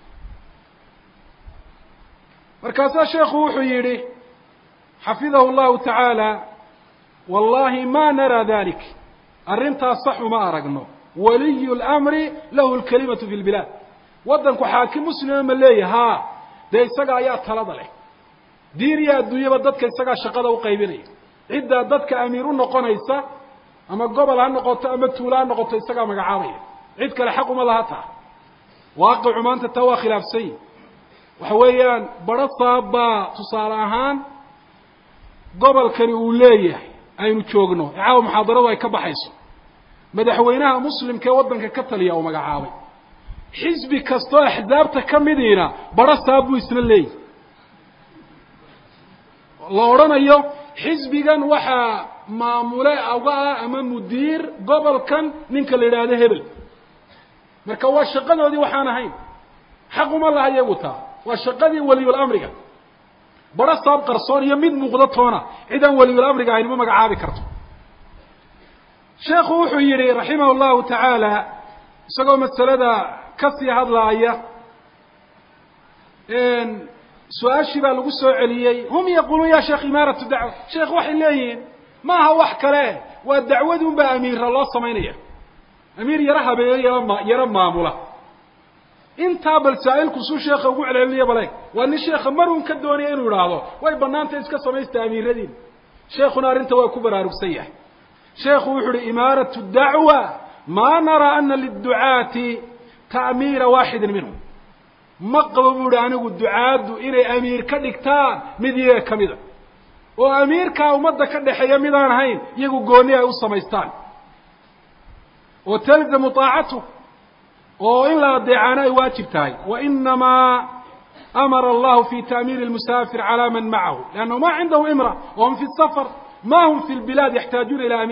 مركزا شيخ وحيري حفظه الله تعالى والله ما نرى ذلك أرنتها صح ما أرقنه ولي الأمر له الكلمة في البلاد ودنك حاكم مسلم مليه ها ده إساقا آيات تلاد له ديريا الدنيا بددك إساقا شقاده وقيبيني عدة ددك أميرون نقونا إسا أما قبل هن نقوطة أما التولان نقوطة إساقا مقعاوية عدك لحقوا ملهاتها واقع عمان تتوى خلاف سي وحويان برصابا تصاراهان قبل كان يقوليه أين تشوغنو يعاو محاضرة ويكبحيسو madaxweynaha muslimka ee wadanka ka taliya oo magacaabay xisbi kasto axzaabta kamidina barasaab buu isla leeyahay la oranayo xisbigan waxa maamule ama mudiir gobolkan ninka la yiraahdo hebel marka waa shaqadoodii waxaan ahayn xaq uma laha iyagu taa waa shaqadii waliyul amriga barasaab qarsoon iyo mid muuqda toona ciidan waliyul amriga ahayn ma magacaabi karto شيخ وحيري رحمه الله تعالى سقوا مسألة كسي هذا إن سؤال شباب لقصوا عليي هم يقولون يا شيخ إمارة الدعوة شيخ وحي لين ما هو وحكى له والدعوة دون بأمير الله صمينية أمير يرها يرى معمولة انت بالسائل كسو شيخ وقوع على اللي يبليك وأن الشيخ مرهم كدوني إنه راضو ويبنان تيسك صميست أمير ردين شيخنا رنت وكبر عربسيح شيخ وحر إمارة الدعوة ما نرى أن للدعاة تأمير واحد منهم مقبول عنه الدعاة إلى أمير كدكتان مذيه كمذا وأمير كأمد كدحيا مذان هين يقول قونيا الصميستان وتلزم طاعته وإلا دعانا واجب تاي وإنما أمر الله في تأمير المسافر على من معه لأنه ما عنده إمرة وهم في السفر ما هم في البلاد يحتاجون إلى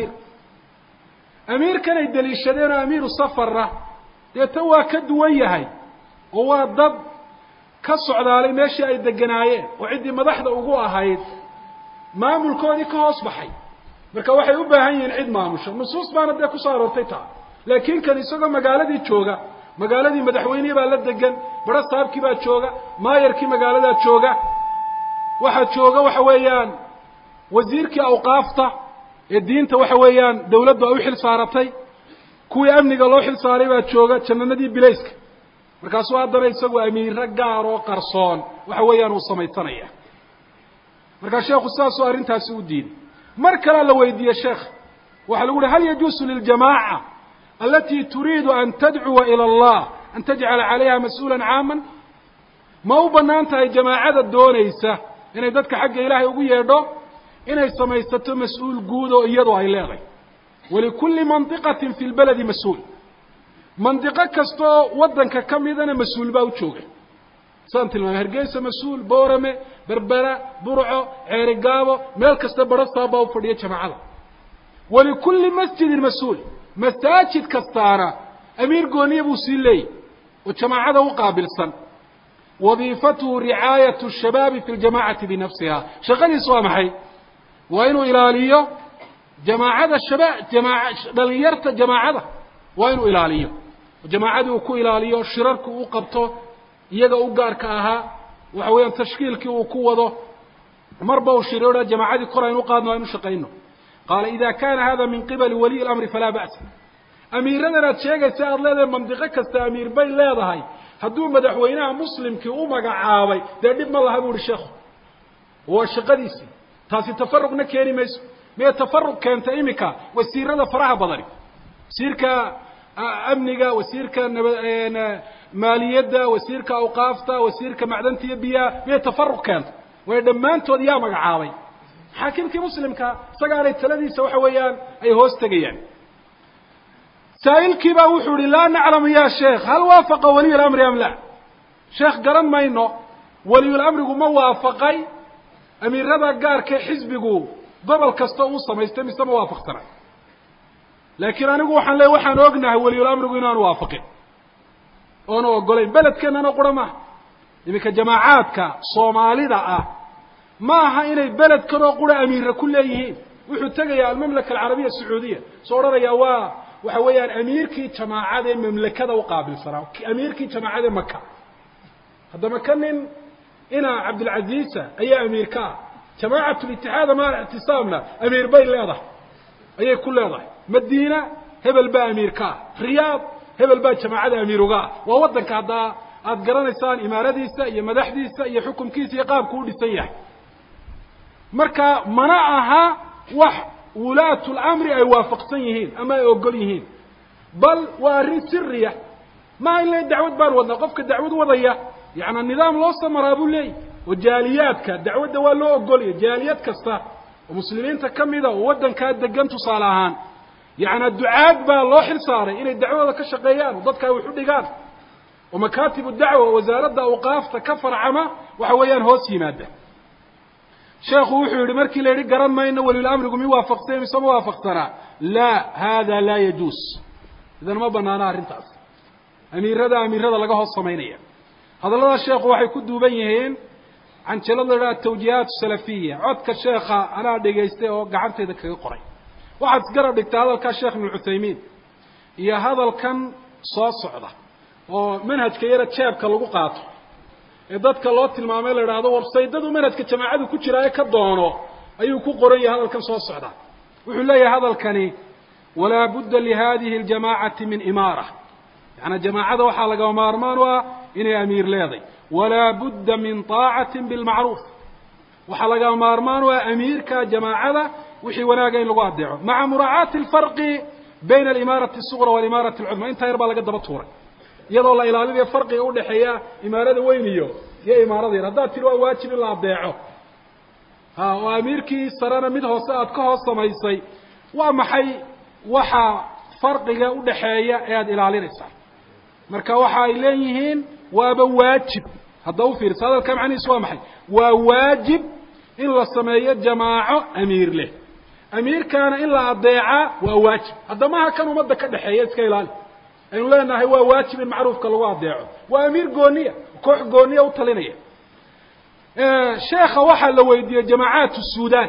أمير كان يدلي الشدين أمير السفر يتوى كدوية هو ضد كالصعد عليه ماشي أي الدقنايين وعندي مضحدة وقوة هاي ما ملكوني كأصبحي مركا وحي أباهين عيد ما مش النصوص ما نديكو صار ارتيتا لكن كان يسوق مقالة تشوغا مقالة مدحويني بقى لدقن برا صاحبكي بقى تشوغا ما يركي مقالة تشوغا واحد تشوغا وحويان وزيرك أوقافته الدين توحويان دولته أو حل صارتي كوي أمني قالوا حل صاري باتشوغا كنا ندي بليسك مركاسوا هذا يسوي أمير رجار وقرصان وحويان وصميتنيه مركاس شيخ الساس وأرين تاسو الدين مركلا لو يدي يا شيخ وحلول هل يجوز للجماعة التي تريد أن تدعو إلى الله أن تجعل عليها مسؤولا عاما ما هو بنانتها جماعة الدونيسة إن يدك حق إلهي وقيادو إن يسميستو مسؤول قودو إيادو هيلاغي ولكل منطقة في البلد مسؤول منطقة كستو ودنك كم إذن مسؤول باوتشوغي سانت المهرجيسة مسؤول بورمي بربرة برعو عرقابو ميل كستا برصا باو فردية جماعة ولكل مسجد مسؤول مساجد كستانا أمير قوني أبو سيلي وجماعة وقابل صن وظيفته رعاية الشباب في الجماعة بنفسها شغل سوامحي وينو إلاليو جماعة الشباب دليرت جماعة وينو إلاليو وجماعة وكو إلاليو شررك وقبطه يجا أوجارك أها وحويان تشكيلك وقوته مربى وشريرة جماعة قرآن وقادنا وينشقينه قال إذا كان هذا من قبل ولي الأمر فلا بأس أميرنا تشيء سأل لنا منطقة كاستأمير بين لا ضهاي هدو مدحوينها مسلم كأمة عاوي ده نبما الله أبو الشيخ هو الشقديسي تاسي تفرقنا كيري بيتفرق كانت إمكا وسيرة فرها بدري وسيرك أمنية وسيرك مالية وسيرك أوقافتا وسيرك معدنتي بيا بيتفرق كانت ويدمان تود يا مقعاوي حاكمك مسلمك سقالي الثلاثي سوى حويان أي هوستقيان سائلك باوحوري لا نعلم يا شيخ هل وافق ولي الأمر أم لا شيخ قرن ما إنه ولي الأمر ما وافقي أمير ربا قار كي حزبه قبل كستوصة ما يستمي سما وافق ترى لكن أنا أقول حن لا وحن أقنع ولي الأمر إنه وافقين أنا أقول بلد كان أنا أقول ما إذا كجماعاتك صومالي دا ما ها إني بلد كانوا أقول أمير كليهين وحتى المملكة العربية السعودية صورة يا وحويان أمير كي جماعات المملكة وقابل صراحة أمير كي جماعات مكة هذا مكان إنا عبد العزيز أي أمير كا جماعة الاتحاد ما اعتصامنا أمير بين لا أي كل هذا مدينة هبل با أمير كا رياض هبل با جماعة أمير وقا ووضنك هذا أذكرنا إنسان إماراتيسا يا مدحديسا يا حكم كيس يقام كل سياح مركا منعها ولاة الأمر أي وافقسيهين أما يقوليهين بل وارين سرية ما إلا الدعوة بار وضنا قفك الدعوة وضية يعني النظام لو استمر أبو لي وجالياتك الدعوة دوال لو أقولي جاليات كستا ومسلمين تكمدا وودن كاد دقنتو صالحان يعني الدعاء بالله حصاري إلى الدعوة كشقيان وضدك وحدقان ومكاتب الدعوة ووزارة أوقاف تكفر عما وحويان هوسي مادة شيخ وحوري مركي ليري قرن ما إنه ولي الأمر يقوم يوافق سيمي سما وافقتنا لا هذا لا يجوز إذا ما بنانا رنتاس أمير هذا لقاه الصمينية هذا الله الشيخ وحي كدو بيهين عن شلال التوجيهات السلفية عدك الشيخ أنا دقيسته وقعنت ذلك القري واحد قرر دكت هذا الشيخ من العثيمين يا هذا الكن صاص صعدة ومنهج كيرة شابك لقاطه dadka loo tilmaamay la yiraahdo warsaydadu manhajka jamaacadu ku jira ay ka doono ayuu ku qoran yahay hadalkan soo socda wuxuu leeyahay hadalkani wala budda li hadhihi al jamaa'ati min imara yani jamaacada waxa laga maarmaan waa inay amiir leeday wala budda min ta'atin bil ma'ruf waxa laga maarmaan waa amiirka jamaacada wixii wanaaga in lagu adeeco ma'a mura'at al farqi bayna al imarati al sughra wal imarati al 'uzma inta yar baa laga daba tuuray iyadoo la ilaaliyo farqiga u dhaxeeya imaarada weyn iyo imaarada yar hadaa tiro waajib la adeeco waa amirkii sarana mid hoose aad ka hoos samaysay waa maxay waxa farqiga u dhaxeeya ee aad ilaalinaysaa marka waxa ay leeyihiin waaba waajib hadaa u fiirso hadalka macnihiisu waa maxay waa waajib in la sameeyo jamaaco amiir leh amiirkana in la adeeca waa waajib hadama kan umada ka dhaxeeya iska ilaali أن لنا هو واجب معروف كالله داعو وأمير قونية كوح قونية وطلينية شيخ واحد لو يدي جماعات السودان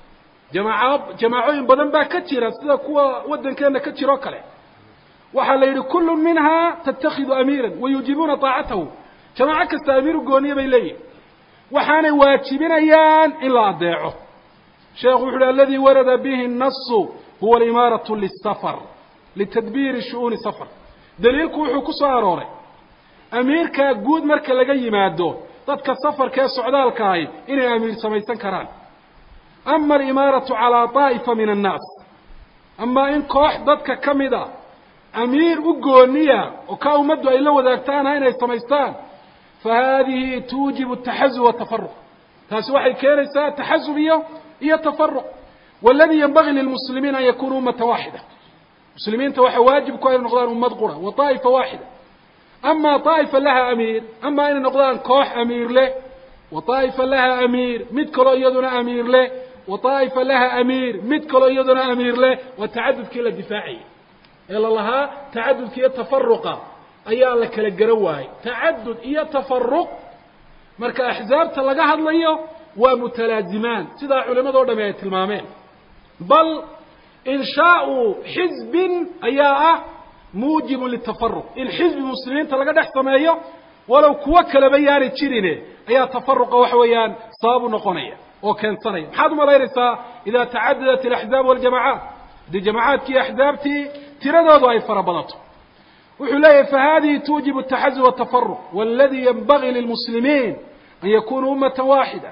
جماعين بدن با كتيرة سيدا كوا ودن كان كتيرة كله واحد يدي كل منها تتخذ أميرا ويجيبون طاعته جماعة كستأمير قونية بيليه وحان واجبين أيان إلا داعو شيخ وحد الذي ورد به النص هو الإمارة للسفر لتدبير شؤون السفر دليلك وحو كسو أروري أميركا قود مركا لغا يمادو ضدك السفر كا سعودالك هاي إني أمير سميسان كران أما الإمارة على طائفة من الناس أما إن كوح ضدك كمدا أمير أقونية وكاو مدو إلا وذاكتان هاي سميسان فهذه توجب التحزب والتفرق تاسوحي كيريسا تحزبية هي التفرق والذي ينبغي للمسلمين أن يكونوا أمة واحدة مسلمين توحى واجب كوين نقدان أمة قرى وطائفة واحدة أما طائفة لها أمير أما إن نقدان كوح أمير له وطائفة لها أمير متكلو يدنا أمير له وطائفة لها أمير متكلو يدنا أمير له وتعدد كلا دفاعي إلا الله تعدد كلا تفرق أيها لك للجرواي تعدد إيا تفرق مركا أحزاب تلقاها الله ومتلازمان سيدا علماء دور دمية المامين بل إنشاء حزب أيها موجب للتفرق الحزب المسلمين تلقى دحسن أيها ولو كوكل بيان تشيرينه أيها تفرق وحويان صاب نقنية وكان صنية حاد ما رأيسا إذا تعددت الأحزاب والجماعات دي جماعات كي أحزابتي تردد أي فربضته وحليه فهذه توجب التحزب والتفرق والذي ينبغي للمسلمين أن يكونوا أمة واحدة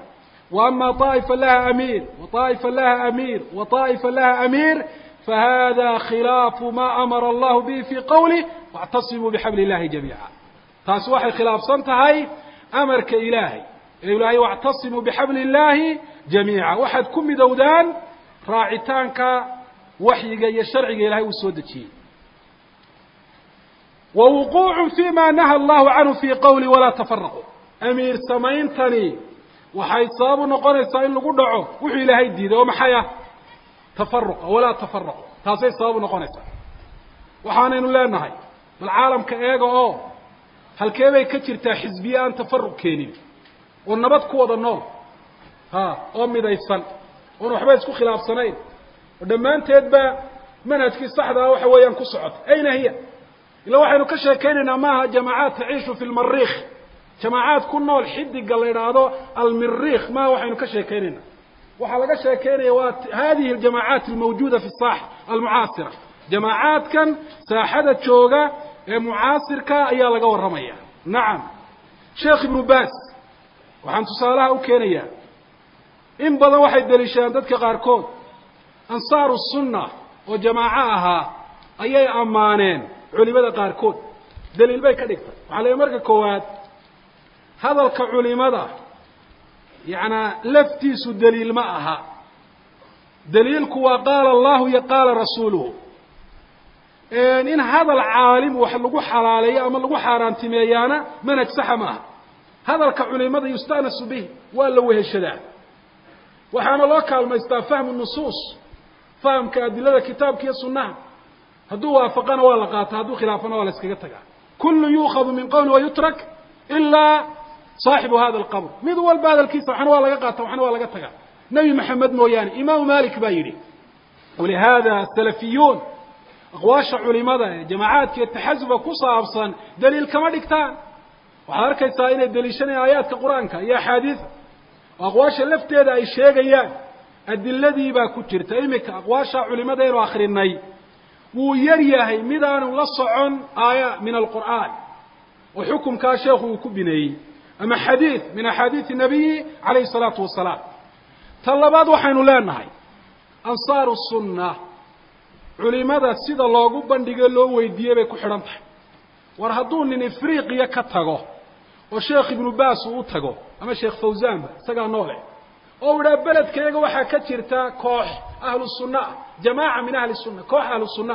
وأما طائفة لها أمير وطائفة لها أمير وطائفة لها أمير فهذا خلاف ما أمر الله به في قوله واعتصموا بحبل الله جميعا. taas waxay khilaafsan tahay amarka ilaahay واعتصموا بحبل الله جميعا waxaad ku midowdaan raacitaanka waxyiga iyo sharciga ilaahay uu soo dejiyay. ووقوع فيما نهى الله عنه في قوله ولا تفرقوا أمير سمينتني waxay sabab u noqonaysaa in lagu dhaco wuxuu ilaahay diiday oo maxay ah tafarruq wala tafarruq taasay sabab u noqonaysaa. waxaanaynu leenahay bal caalamka eega oo halkee bay ka jirtaa xisbiyaan tafarruq keenin oo nabad ku wada nool oo midaysan oo waxba isku khilaafsanayn oo dhamaanteedba manhajkii saxda ah waxa weeyaan ku socota ayna hiya ila waxaynu ka sheekaynaynaa maaha jamaacaad taciishu fi lmariikh جماعات كنول حدق اللي يرادو المريخ ما وحين كشيكيننا وحلقة شيكيني هذه الجماعات الموجودة في الساحة المعاصرة جماعات كان ساحدة شوغة معاصر كأيا لقوا الرمية. نعم شيخ ابن باس وحن تصالها أوكينيا إن بضا واحد دليشان دادك غاركون أنصار السنة وجماعاها أيي أمانين علماء غاركون دليل باي كدكتر وعلى مركة كواد هذا العلماء يعني لفتيس دليل معها دليلك وقال الله يقال رسوله إن هذا العالم وحلقوا حلالي أما لقوا حرام تميانا من اكسح معها هذا العلماء يستأنس به ولا وهي الشداد وحان الله قال ما يستفهم النصوص فهم كأدلة كتاب كي السنة هدو وافقنا ولا قات هدو خلافنا ولا سكتك كل يؤخذ من قول ويترك إلا صاحب هذا القبر مذو البعض الكيس وحن ولا قاته وحن ولا قتها نبي محمد موياني إمام مالك بايري. ولهذا السلفيون أقواش علماء جماعات يتحزب قصة أبصان دليل كما دكتان وحركة سائلة دليشان آيات كقرآن يا حديث وأقواش اللفت هذا الشيء جيان الذي باكتر تيمك أقواش علماء يرو آخر الناي ويريه مدان لصعن آية من القرآن وحكم كاشيخ وكبني أما حديث من أحاديث النبي عليه الصلاة والسلام طلبات وحين لا نهي أنصار السنة علماء سيد الله قبان ديقال له ويديه بيكو حرمته ورهدون إن إفريقيا كتغو وشيخ ابن باس وطغو أما شيخ فوزان سقا نولي أولا بلد كيغا وحا كتيرتا كوح أهل السنة جماعة من أهل السنة كوح أهل السنة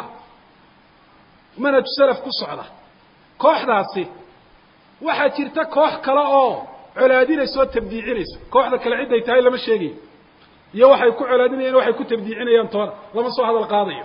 منهج السلف كسعلا كوح داسي waxaa jirta koox kale oo colaadinayso tabdiicinayso kooxda kale cid ay tahay lama sheegay iyo waxay ku colaadinayaan waxay ku tabdiicinayaan toona lama soo hadal qaadayo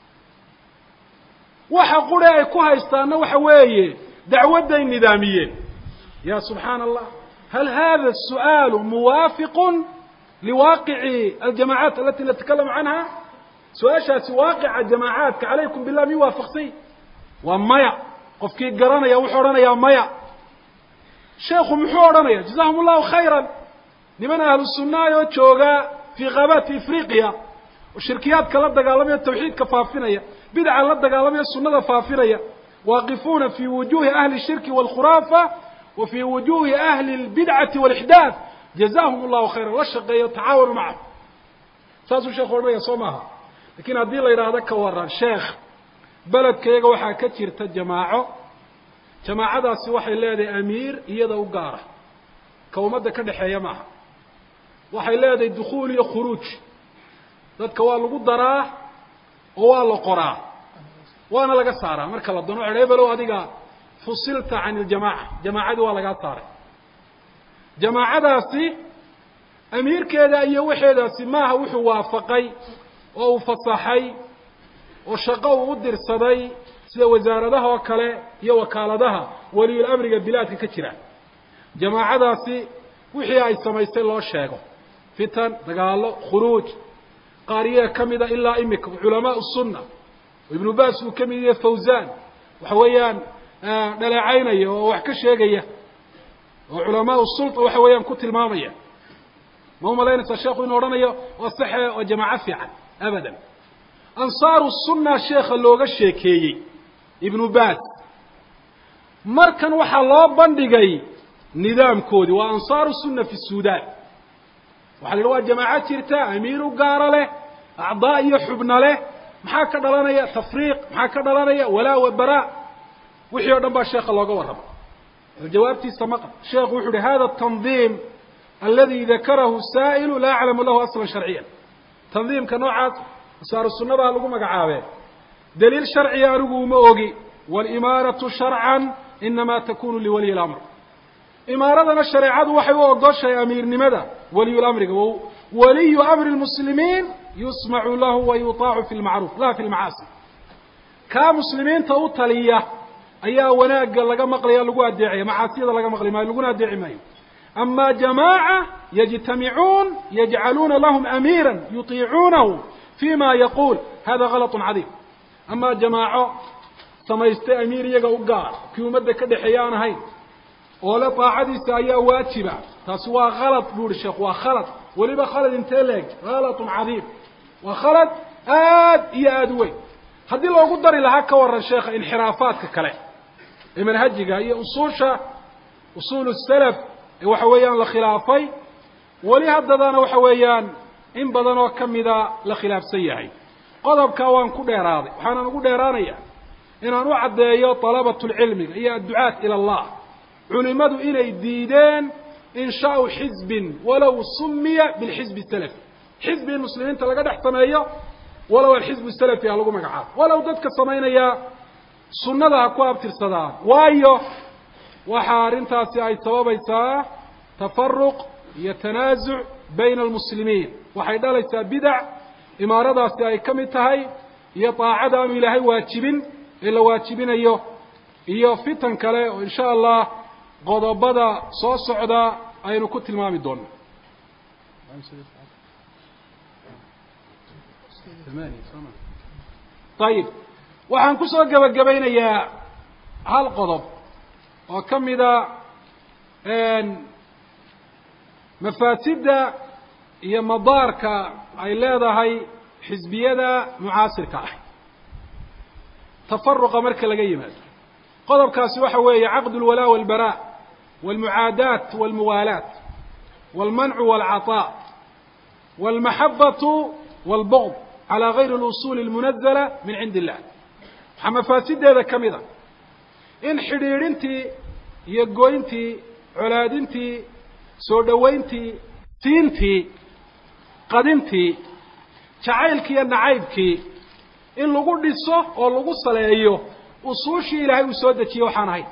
waxa qure ay ku haystaana waxa weeye dacwada nidaamiyeen ya subhan allah hal hada السؤال موافق لواقع الجماعات التي نتكلم عنها سؤال واقع الجماعات عليكم بالله موافقتي ومايا qofkii garanaya wuxuu oranayaa maya sheekhu muxuu oranayaa jazaahumullahu khayran niman ahlu sunnah oo jooga fi qabat afriqiya oo shirkiyad kala dagaalamaya tawxiidka faafinaya bid'a la dagaalamaya sunnada faafinaya waaqifuna fi wujuh ahli shirki wal khurafa wa fi wujuh ahli al bid'ati wal ihdath jazaahumullahu khayran wa shaqeeyo taawun ma'a saasu sheekhu oranayaa soomaha laakiin hadii la yiraahdo ka waran sheekh beledkayga waxaa ka jirta jamaacadaasi waxay leedahay amiir iyada u gaara ka ummadda ka dhaxeeya maaha waxay leedahay dukhuul iyo khuruuj dadka waa lagu daraa oo waa la qoraa waana laga saaraa marka la doono ceebelo adiga fusilta can aljamaaca jamaacadu waa laga saaray jamaacadaasi amiirkeeda iyo waxeedaasi maaha wuxuu waafaqay oo uu fasaxay oo shaqo u dirsaday sida wasaaradaha oo kale iyo wakaaladaha waliil amriga bilaadka ka jira jamaacadaasi wixii ay samaysay loo sheego fitan dagaalo khuruuj qaariye kamida ilaa imika culamaa sunna ibn baas uu kamid fawzan waxa weeyaan dhaleecaynaya oo wax ka sheegaya oo culamaa sulta waxa weeyaan ku tilmaamaya ma umaleynaysa sheekhu inuu oranayo waa sax oo jamaaca fiican abadan أنصار السنة شيخ اللوغة الشيكيي ابن باز مركن وحا الله بندقي نظام كودي وأنصار السنة في السودان وحال لو جماعات جرتا أمير قارله أعضاء يحبنا له محاكا دلانيا تفريق محاكا دلانيا ولا وبراء وحي ودنبا الشيخ الله قوة رب الجواب تستمق الشيخ وحي هذا التنظيم الذي ذكره السائل لا أعلم له أصلا شرعيا تنظيم كنوعات صار السنة لقوم قعابه دليل شرعي أرقوم أوغي والإمارة شرعا إنما تكون لولي الأمر إمارتنا الشريعة وحي وقضش يا أمير نمدا ولي الأمر ولي أمر المسلمين يسمع له ويطاع في المعروف لا في المعاصي كمسلمين توطلية أيها وناق لقى مقلي لقوا الداعية معاصي لقى مقلي ما يلقون الداعي ما أما جماعة يجتمعون يجعلون لهم أميرا يطيعونه فيما يقول هذا غلط عظيم أما جماعة سميست أمير يقى أقار كيو مدى كده حيان هين ولا طاعدي سايا واجبة تسوى غلط بور الشيخ وخلط ولبا خلط انتلق غلط عظيم وخلط يا أدوي هذه لو قدر لها كور الشيخ انحرافات ككلام من هجيقة هي أصول السلف وحويان لخلافي ولهذا وحويان إن بدنوا كم إذا لخلاف سيئي قضب كوان كده راضي وحنا نقول ديرانيا إن نوعد يا طلبة العلم هي الدعاة إلى الله علماء إلى الديدان إنشاء حزب ولو سمي بالحزب السلفي حزب المسلمين تلقى احتماية ولو الحزب السلفي على قوم قعاد ولو ضدك الصمينية سنة ذا كواب ترصدان وايو وحارين تاسي أي سببيسا تفرق يتنازع بين المسلمين وحيدا ليس بدع إمارة تاسي أي كمتهي يطاع دام إلهي واجبين إلا واجبين إيو فتن كله وإن شاء الله قضبضا صوص عدا أي نكت المام الدون طيب وحن كسر قبين يا هالقضب وكم إذا مفاسد هي مضارك أي لاذا هي حزبية معاصرك تفرق مركز لقيمة قضب كاسي وحوي عقد الولاء والبراء والمعاداة والموالاة والمنع والعطاء والمحبة والبغض على غير الأصول المنزلة من عند الله مفاسد هذا كم إذا إن حريرنتي يقوينتي علادنتي سودوينتي تينتي قدنتي شعيلك يا نعيبك إن لغو ديسو أو لغو صلايو أصوشي إلهي وسودتي وحانهي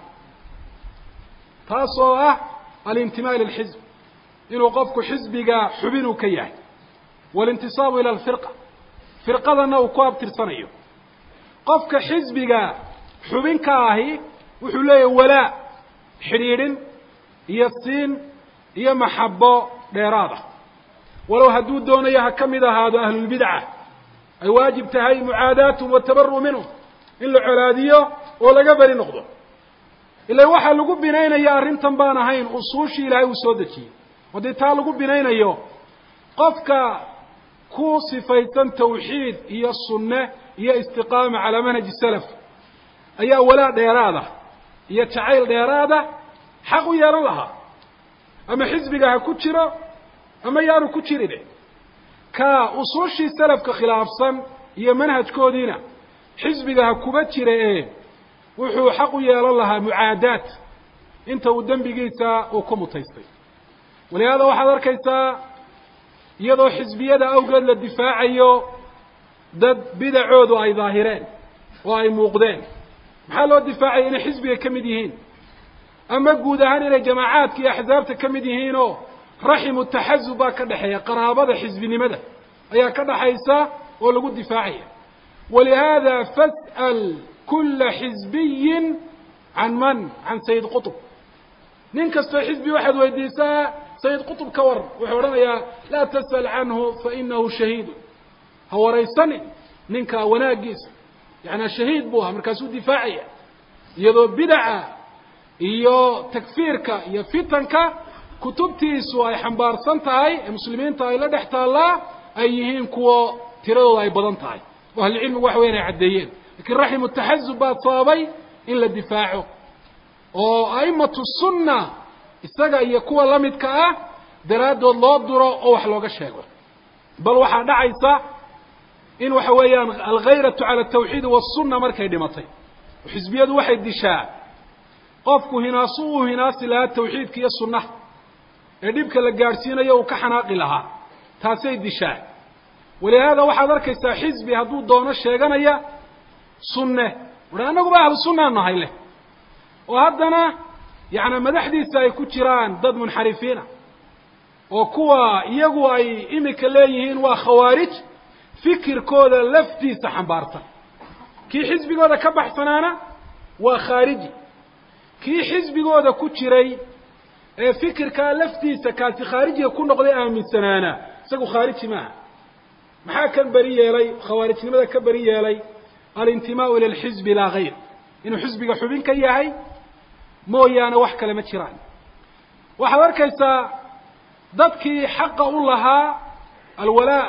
تاسو الانتماء للحزب إن وقفك حزبك حبينو كياه والانتصاب إلى الفرقة فرقة أنه كواب ترسانيو قفك حزبك حبينك آهي وحلي ولاء حرير يسين هي محبة لإرادة ولو هدود دونيها كمذا هذا أهل البدعة أي واجب تهي معاداتهم والتبرؤ منهم إلا علادية ولا قبل نقضه إلا واحد لقوا بنينا يا أرين تنبانا هين أصوشي إلهي وسودتي ودي تعالقوا بنينا يو قفك كوصي فيتن توحيد هي السنة هي استقامة على منهج السلف أي ولاء لإرادة هي تعيل لإرادة حقوا يرى لها أما حزبك هكوتشرا أما يارو كوتشري ده كأصوشي السلف كخلاف صن هي منهج كودينا حزبك هكوبتشرا إيه وحو حقوا يرى لها معادات انت ودن بقيتا وكم تيستي ولهذا واحد أركيسا يضو حزبية أوقات للدفاع أيو ضد بدعود أي ظاهرين وأي موقدين محلو الدفاع إن حزبية كمديهين أما قودهان إلى جماعات كي أحزاب كمديهينو رحم التحزب كدحية قرابة حزب لماذا أي كدحيسا ولقود دفاعية ولهذا فاسأل كل حزبي عن من؟ عن سيد قطب ننكسر حزبي واحد ويديسا سيد قطب كور وحورنا لا تسأل عنه فإنه شهيد هو ريساني ننكا وناقيس يعني شهيد بوها مركزو دفاعية يضو بدعة iyo takfiirka iyo fitanka kutubtiisu ay xambaarsan tahay muslimiinta ay la dhaxtaalaa ay yihiin kuwa tiradooda ay badan tahay oo hal cilmi wax weyn ay cadeeyeen laakiin rahim التحزب baabay in la difaaco oo aimatu sunna isaga iyo kuwa lamidka ah daraaddood loo diro oo wax looga sheego bal waxaa dhacaysa in waxa weeyaan alghayratu cala altawxiid wasunna markay dhimatay xisbiyadu waxay dishaa qofku hinaasu uu hinaasi lahaa tawxiidka iyo sunnaha ee dhibka la gaadhsiinayo uu ka xanaaqi lahaa taasay dishaa walihaada waxaad arkaysaa xisbi hadduu doono sheeganaya sunne wuxuu annaguba ahlu sunnaan nahay leh oo haddana yacni madaxdiisa ay ku jiraan dad munxarifiina oo kuwa iyagu ay imika leeyihiin waa khawaarij fikirkooda laftiisa xambaarsan kii xisbigooda ka baxsanaana waa khaariji kii xisbigooda ku jiray ee fikirkaa laftiisa kaasi khaarijiga ku noqday aaminsanaana isagu khaariji maaha maxaa kan beri yeelay khawaarijnimada ka beri yeelay alintimaau ila alxizbi laa hayr inuu xisbiga xubin ka yahay mooyaane wax kale ma jiraan waxaad arkaysaa dadkii xaqa u lahaa alwalaa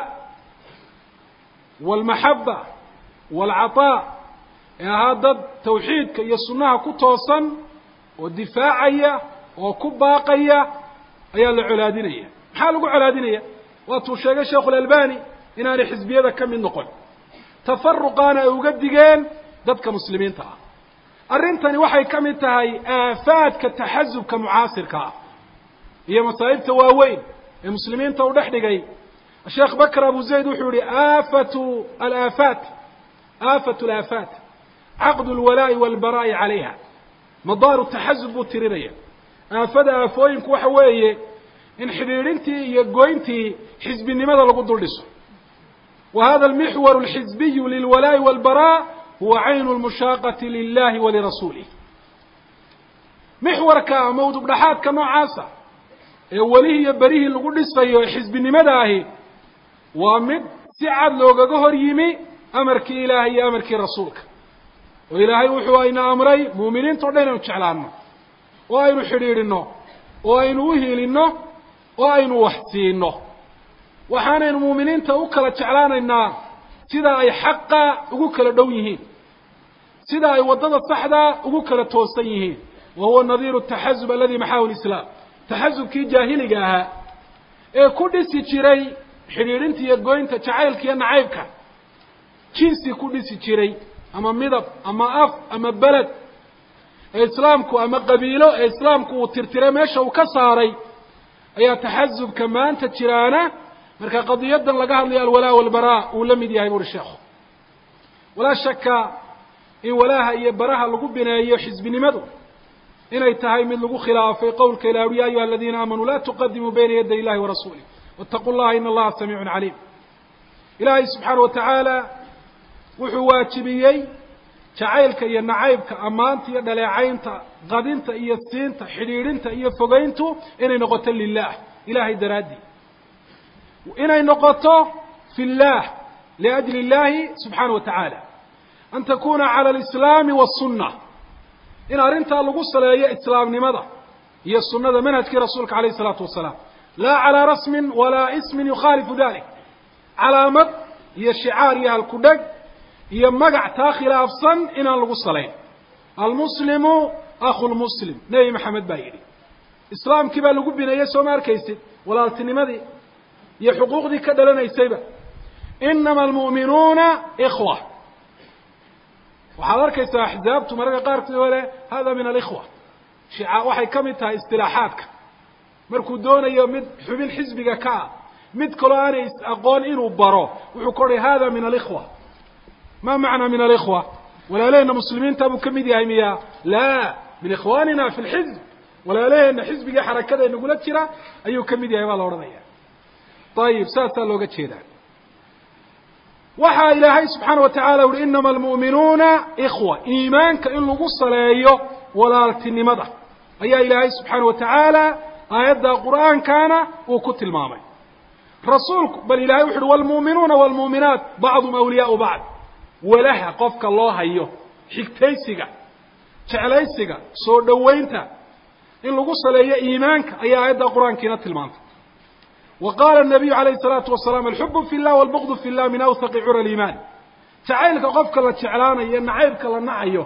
waalmaxaba waalcataa ee ahaa dad tawxiidka iyo sunnaha ku toosan oo difaacaya oo ku baaqaya ayaa la colaadinaya maxaa lagu colaadinaya waatuu sheegay sheekhu alalbani inaanay xisbiyada ka mid noqon tafaruqaana ay uga digeen dadka muslimiinta ah arrintani waxay ka mid tahay aafaadka taxasubka mucaasirka ah iyo masaa'ibta waaweyn ee muslimiinta u dhex dhigay sheekh bakr abu zayd wuxuu yihi aafatu alaafaat caqdu alwalaa'i waalbaraa'i calayha madaaru taxasub buu tirinaya aafada aafooyinku waxa weeye in xidhiidhintii iyo goyntii xisbinimada lagu dul dhiso wa hada almixwar alxizbiyu lilwalaa'i waalbaraa' huwa caynu lmushaaqati lilahi walirasuulih mixwarka ama udubdhaxaadka noocaasa ee welihii iyo berihii lagu dhisayo xisbinimada ahi waa mid si cad loogaga hor yimi amarkii ilaahay iyo amarkii rasuulka oo ilaahay wuxuu ayna amray muuminiintao dhan inaynu jeclaanno oo aynu xidhiidhinno oo aynu u hiilinno oo aynu wax siinno waxaanaynu muuminiinta u kala jeclaanaynaa sida ay xaqa ugu kala dhow yihiin sida ay waddada saxdaa ugu kala toosan yihiin wa huwa nadiiru taxasub aladi maxaahu lislaam taxasubkii jaahiliga ahaa ee ku dhisi jiray xidhiidhinta iyo goynta jacaylka iyo nacaybka jinsi ku dhisi jiray ama midab ama af ama beled ee islaamku ama qabiilo ee islaamku uu tirtiray meesha uu ka saaray ayaa taxasubka maanta jiraana marka qadiyadan laga hadlayo alwalaa walbaraa uu la mid yahay buuri sheekhu walaa shaka in walaaha iyo baraha lagu bineeyo xisbinimadu inay tahay mid lagu khilaafay qowlka ilaahi ya ayuha aladiina aamanuu laa tuqadimuu bayna yaday illahi warasuulih wattaquu llaha ina allaha samiicun caliim ilaahay subxaana wa tacaala wuxuu waajibiyey jacaylka iyo nacaybka ammaanta iyo dhaleecaynta qadinta iyo siinta xidhiidhinta iyo fogeyntu inay noqoto lilah ilahay daraaddii inay noqoto fi llah liajli illahi subxaana wa tacaala an takuna cala alislaami wasunna in arrintaa lagu saleeyo islaamnimada iyo sunnada manhajkii rasuulka alayh isalaatu wasalaam laa calaa rasmin walaa ismin yukhaalifu dalik calaamad iyo shicaar iyo halkudheg iyo magac taa khilaafsan inaan lagu salayn almuslimu akhu lmuslim nebi maxamed baa yidhi islaamkii baa lagu bineeyey soo ma arkaysid walaaltinimadii iyo xuquuqdii ka dhalanaysayba inama almu'minuuna ikhwa waxaad arkaysaa axzaabtu mararka qaarkood wale hada min alikhwa waxay ka mid tahay istilaaxaadka markuu doonayo mid xubin xisbiga ka ah mid kaloo aanay aqoon inuu baro wuxuu ka odhay hada min alikhwa ma macnaa min alikhwa walaalehena muslimiinta buu ka mid yahay miya laa min ikhwaanina fi lxizb walaalehena xisbigii xarakada inagula jira ayuu ka mid yahay baa la odhanaya ayib saasaa looga jeedaa waxaa ilaahay subxaana wa tacala uhi inama almu'minuuna ikhwa iimaanka in lagu saleeyo walaaltinimada ayaa ilaahay subxaana wa tacaala aayadda qur'aankana uu ku tilmaamay rasuulku bal ilahay wuxu uhi waalmu'minuuna waalmu'minaat bacdum awliyaau bacd walaha qofka loo hayo xigtaysiga jeclaysiga soo dhowaynta in lagu saleeyo iimaanka ayaa aayadda qur'aankiina tilmaantay wa qaala الnabiyu alayh الsalaatu wasalaam alxubu fi llah walbugdu fi llah min awhaqi cura liimaan jacaylka qofka la jeclaanayo nacaybka la nacayo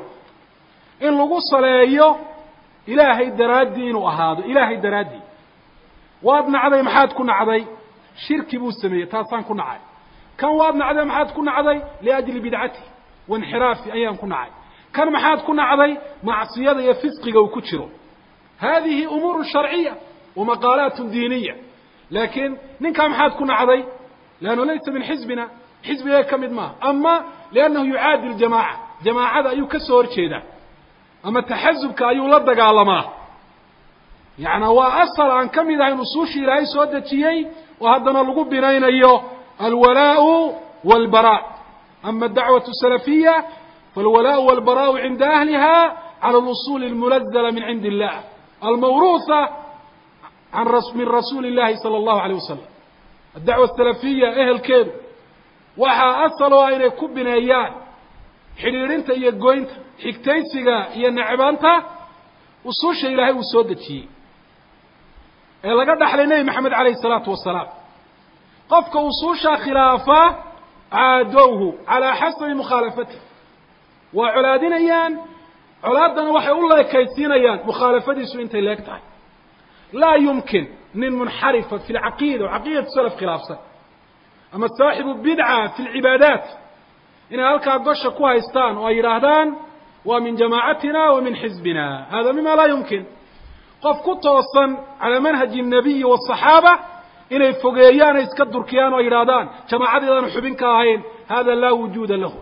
in lagu saleeyo ilaahay daraaddii inuu ahaado ilaahay daraaddii waad nacday maxaad ku nacday shirki buu sameeyey taasaan ku nacay kan waad nacday maxaad ku nacday liajli bidcati wanxiraafi ayaan ku nacay kan maxaad ku nacday macsiyada iyo fisqiga uu ku jiro hadihi umuur sharciya wa maqaalaat diiniya laakiin ninka maxaad ku nacday laanu laysa min xisbina xisbiga kamid ma ama lianahu yuaadi aljamaaca jamaacada ayuu ka soo horjeeda ama taxazubka ayuu la dagaalamaa يعني وأصل عن كم إذا نصوص إلهي سودتيي وهذا نلقو بنينيو الولاء والبراء أما الدعوة السلفية فالولاء والبراء عند أهلها على الأصول المنزلة من عند الله الموروثة من رسول الله صلى الله عليه وسلم الدعوة السلفية أهل كيد وحا أصلوا إلى كبنا إيان حريرينتا إيا قوينتا حكتيسيغا إيا نعبانتا وصوش إلهي وسودتيي laga dhaxlay nabi maxamed alayhi salaatu wasalaam qofka usuusha khilaafa aadowhu ala hasbi mukhalafati wa culaadinayaan culaadana waxay u leekaysiinayaan mukhalafadiisu intay leegtahay la yumkin nin munharifa fi al-aqida wa aqida salaf khilaafsan ama saahibu bid'a fi al-ibadat in halka gosha ku haystaan oo ay yiraahdaan wa min jama'atina wa min hizbina hada mima la yumkin قف كتوصن على منهج النبي والصحابة إنه فوقيان يسكدر كيان وإرادان جماعة إذا نحبين كاهين هذا لا وجود له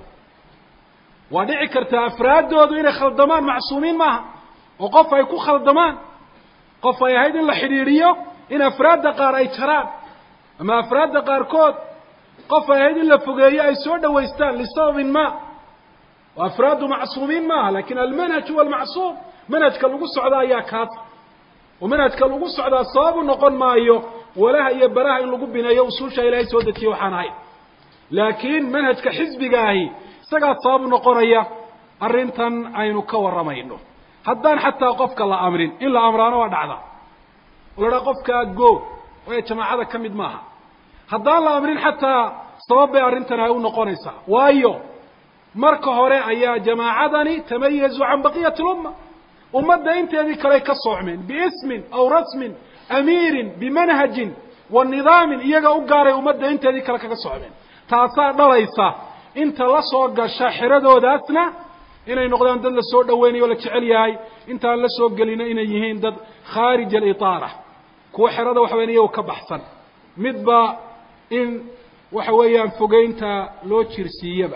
ودعي كرت أفراد دودو إنه خلدمان معصومين معها وقف يكون خلدمان قف يهيدن لحريريو إن أفراد دقار أي تران أما أفراد دقار كود قف يهيدن لفوقيان يسود ويستان لسبب ما وأفراد معصومين معها لكن المنهج هو المعصوم منهج كالوقوس عدا يا كاثر ومنهج كالوقوس عدا صاب نقول ما أيه ولا هي براها إن لقوا بنا يوصل شيء لا يسود تيوحان هاي لكن منهج كحزب جاهي سقط صاب نقول أيه أرنتن أين كور رمينه هدان حتى قفك الله أمرين إلا أمرنا ودعنا ولا قفك جو ويجمع هذا كم يدماها هدان الله أمرين حتى صواب أرنتن أيون نقونيسا وأيه مركه هراء يا جماعتني تميزوا عن بقية الأمة ومدى انت هذه كليك الصعمين باسم أو رسم أمير بمنهج والنظام إيجا أقاري ومدى انت هذه كليك الصعمين تاسا دليسا انت لسوق الشاحرة دوداتنا إنا ينقضان دل السوق دويني ولا تعليهاي انت لسوق قلنا إنا يهين دد خارج الإطارة كو حرة وحوينية وكبحثا مدبا إن وحويان فوقينتا لو تشرسيبا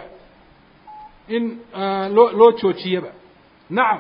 إن لو تشوتشيبا نعم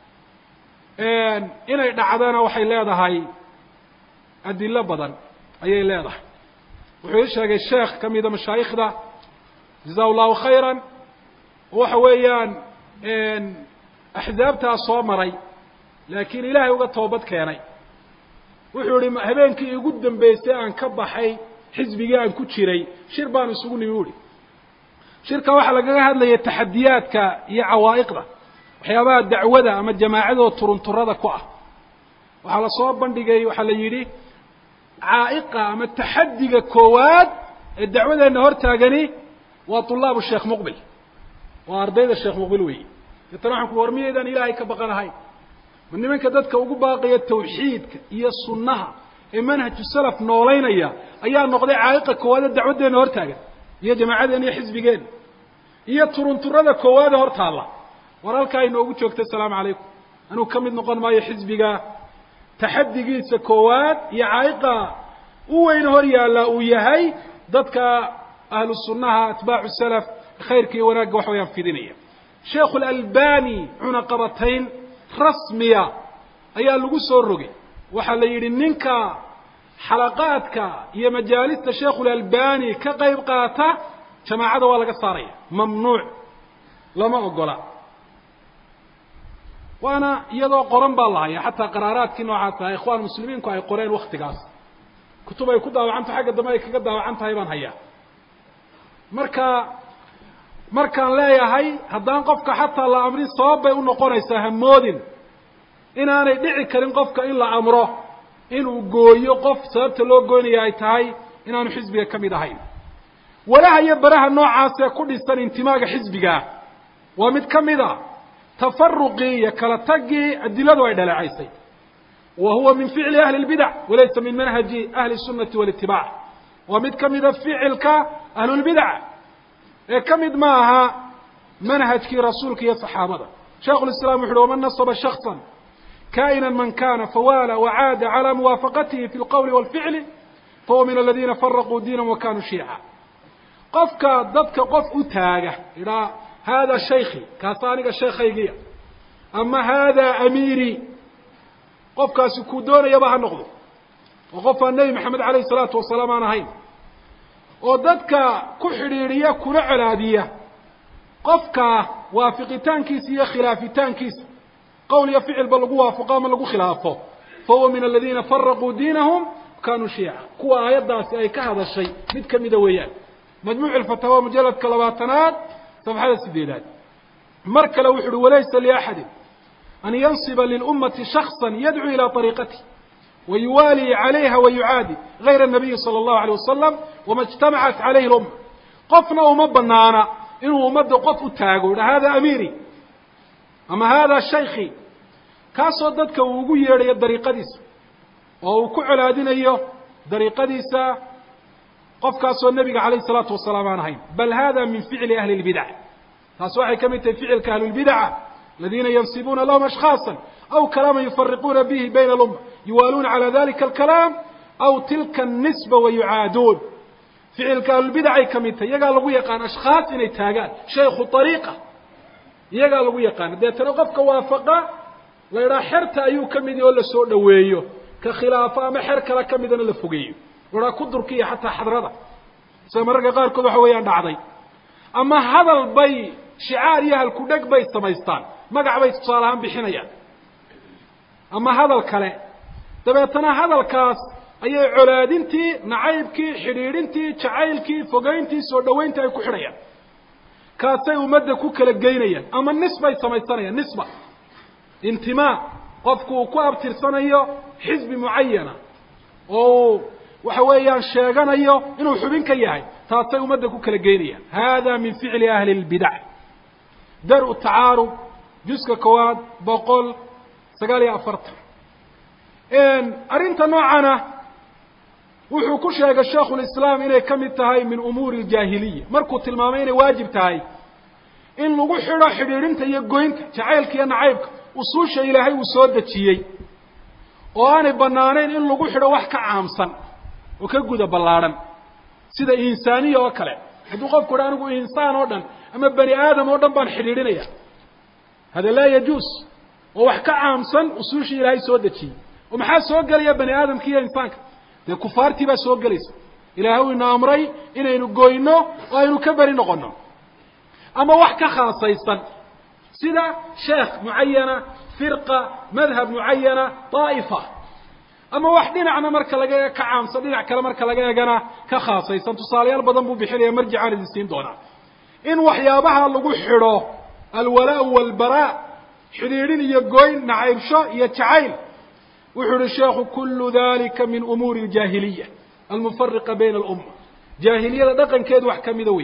inay dhacdana waxay leedahay adilla badan ayay leedahay wuxuu sheegay sheekh kamida mashaayikhda jazakallahu khayran waxa weeyaan ahzaabta soo maray laakiin ilaahay uga toobad keenay wuxuu yiri habeenkii ugu dambeysay aan ka baxay xisbiga aan ku jiray shir baan isugu nimi shirka waxa laga hadlayay taxadiyaadka iyo awaa'iqda waxyaabaha dacwada ama jamaacado turunturada ku ah waxa la soo bandhigay waxa la yiri عائقة ama taxadiga koowaad ee dacwadeena hor taagani waa طلاب الشيخ مقبل waa ardayda Sheekh Muqbil weey waxaan ku warmiyeedan Ilaahay ka baqanahay nimanka dadka ugu baaqaya tawxiidka iyo sunnaha ee manhaj salaf nooleynaya ayaa noqday عائقة koowaad ee dacwadeena hor taagan iyo jamaacadeena iyo xisbigeen iyo turunturada koowaad hor taala waralka ay noogu joogtay salaamu calaykum anuu kamid noqon maayo xisbiga taxadigiisa koowaad iyo caayiqa u weyn hor yaala uu yahay dadka ahlu sunnaha atbaacu salaf khayrkii wanaagga wax weeyaan fidinaya sheekh al-albani cunaqabatayn rasmiya ayaa lagu soo rogay waxa la yiri ninka xalaqaadka iyo majaalista sheekh al-albani ka qayb qaata jamaacada waa laga saaraya mamnuuc lama ogola وانا يدو قرن بالله حتى قرارات كنوع حتى اخوان المسلمين كاي قرين وقت قاس كتب اي كداوعنت حق دمay kaga daawacantahay hayban haya marka leeyahay hadaan qofka hatta la amrin sabab ay u noqonaysaa hamoodin inaanay dhici karin qofka in la amro inuu gooyo qof sababta loo gooynayo ay tahay inaanu xisbiga kamid ahayn walaha iyo baraha noocaas ee ku dhisan intimaaga xisbiga waa mid kamida تفرقي يكلتجي الدلالة ويدلعيسي وهو من فعل أهل البدع وليس من منهج أهل السنة والاتباع ومد كمد فعلك أهل البدع كمد معها منهج كي رسولك يا صحابة شيخ الإسلام يقول ومن نصب شخصا كائنا من كان فوال وعاد على موافقته في القول والفعل فهو من الذين فرقوا دينا وكانوا شيعا قفك ضدك قف أتاقه إلى هذا شيخي كاثانك الشيخي أما هذا أميري قفك سكودون يباها النقض وقف النبي محمد عليه الصلاة والسلام أنا هين وضدك كحريرية كل علادية قفك وافقتان كيسية خلافتان كيس قول يفعل بلغوها فقام لغو خلافه فهو من الذين فرقوا دينهم كانوا شيعا كوا آيات داسي أي كهذا الشيء مدك مدويان مجموع الفتاوى مجلد كلباتنات صفحة السديدات مركل وحد وليس لأحد أن ينصب للأمة شخصا يدعو إلى طريقته ويوالي عليها ويعادي غير النبي صلى الله عليه وسلم وما اجتمعت عليه الأمة قفنا ومبنانا إنه مبدأ قف التاقود هذا أميري أما هذا شيخي كاسو ددك وugu yeedhay dariiqadiisa oo ku colaadinayo dariiqadiisa qofkaas oo nabiga kaleey salaatu wasalaam aan ahayn bal hada min fi'li ahli albid'ah taas waxay kamid tahay ficilka ahli albid'ah الذين ينسبون لهم اشخاصا او كلاما يفرقون به بين الامه يوالون على ذلك الكلام او تلك النسبه ويعادون فعلك اهل البدع kamid tahay iyaga lagu yaqaan ashkhaas inay taagaan sheekhu tariiqa iyaga lagu yaqaan deetana qofka waafaqa la yiraahdo xirta ayuu kamid oo la soo dhaweeyo ka khilaafa ama xir kala kamidna la fogeeyo wara ku durkiya hatta hadrada samarka qaar kood waxa weeyaan dhacday ama hadal bay shicaar yahay ku dhag bay samaystaan magac bay tusaalahan bixinayaan ama hadal kale dabeetana hadalkaas ayay colaadintii nacaybkii xiriirintii jacaylkii fogeyntii soo dhaweynta ay ku xirayaan kaasay umada ku kala geynayaan ama nisbay samaysanayaan nisba intimaa qofku ku abtirsanayo xisbi muayana oo waxa weeyaan sheeganayo inuu xubin ka yahay taasay umada ku kala geynayaan hada min fi'li ahli albid'ah dar'u ta'arud juska koowaad 149 arinta noocana wuxuu ku sheegay sheekhu islaam inay kamid tahay min umuur al-jahiliya markuu tilmaamay inay waajib tahay in lagu xidho xidhiidhinta iyo goynta jacaylka iyo nacaybka usuusha ilaahay uu soo dajiyay oo aanay banaanayn in lagu xidho wax ka caamsan oo ka guda ballaaran sida insaaniya oo kale haduu qofku anigu insaan oo dhan ama bani aadam oo dhan baan xidhiidhinaya hada la yajuus oo wax ka caamsan usuusha ilaahay soo dajiyay oo maxaa soo galaya bani aadamka iyo insaanka de kufaartii baa soo galaysa ilaahay uu amray inaynu goyno oo aynu ka bari noqono ama wax ka khaasaysan sida sheekh muayana firqa madhab muayana طائفه ama wax dhinacna marka laga ka caamsan dhinac kale marka laga eegana ka khaasaysan tusaalayaal badan buu bixinaya marjicaan idin doona in waxyaabaha lagu xidho alwalaa walbaraa xidhiidhin iyo goyn nacaybsho iyo jacayl وحول الشيخ كل ذلك من أمور الجاهلية المفرقة بين الأمة جاهلية دقن كيد وحكم ذوي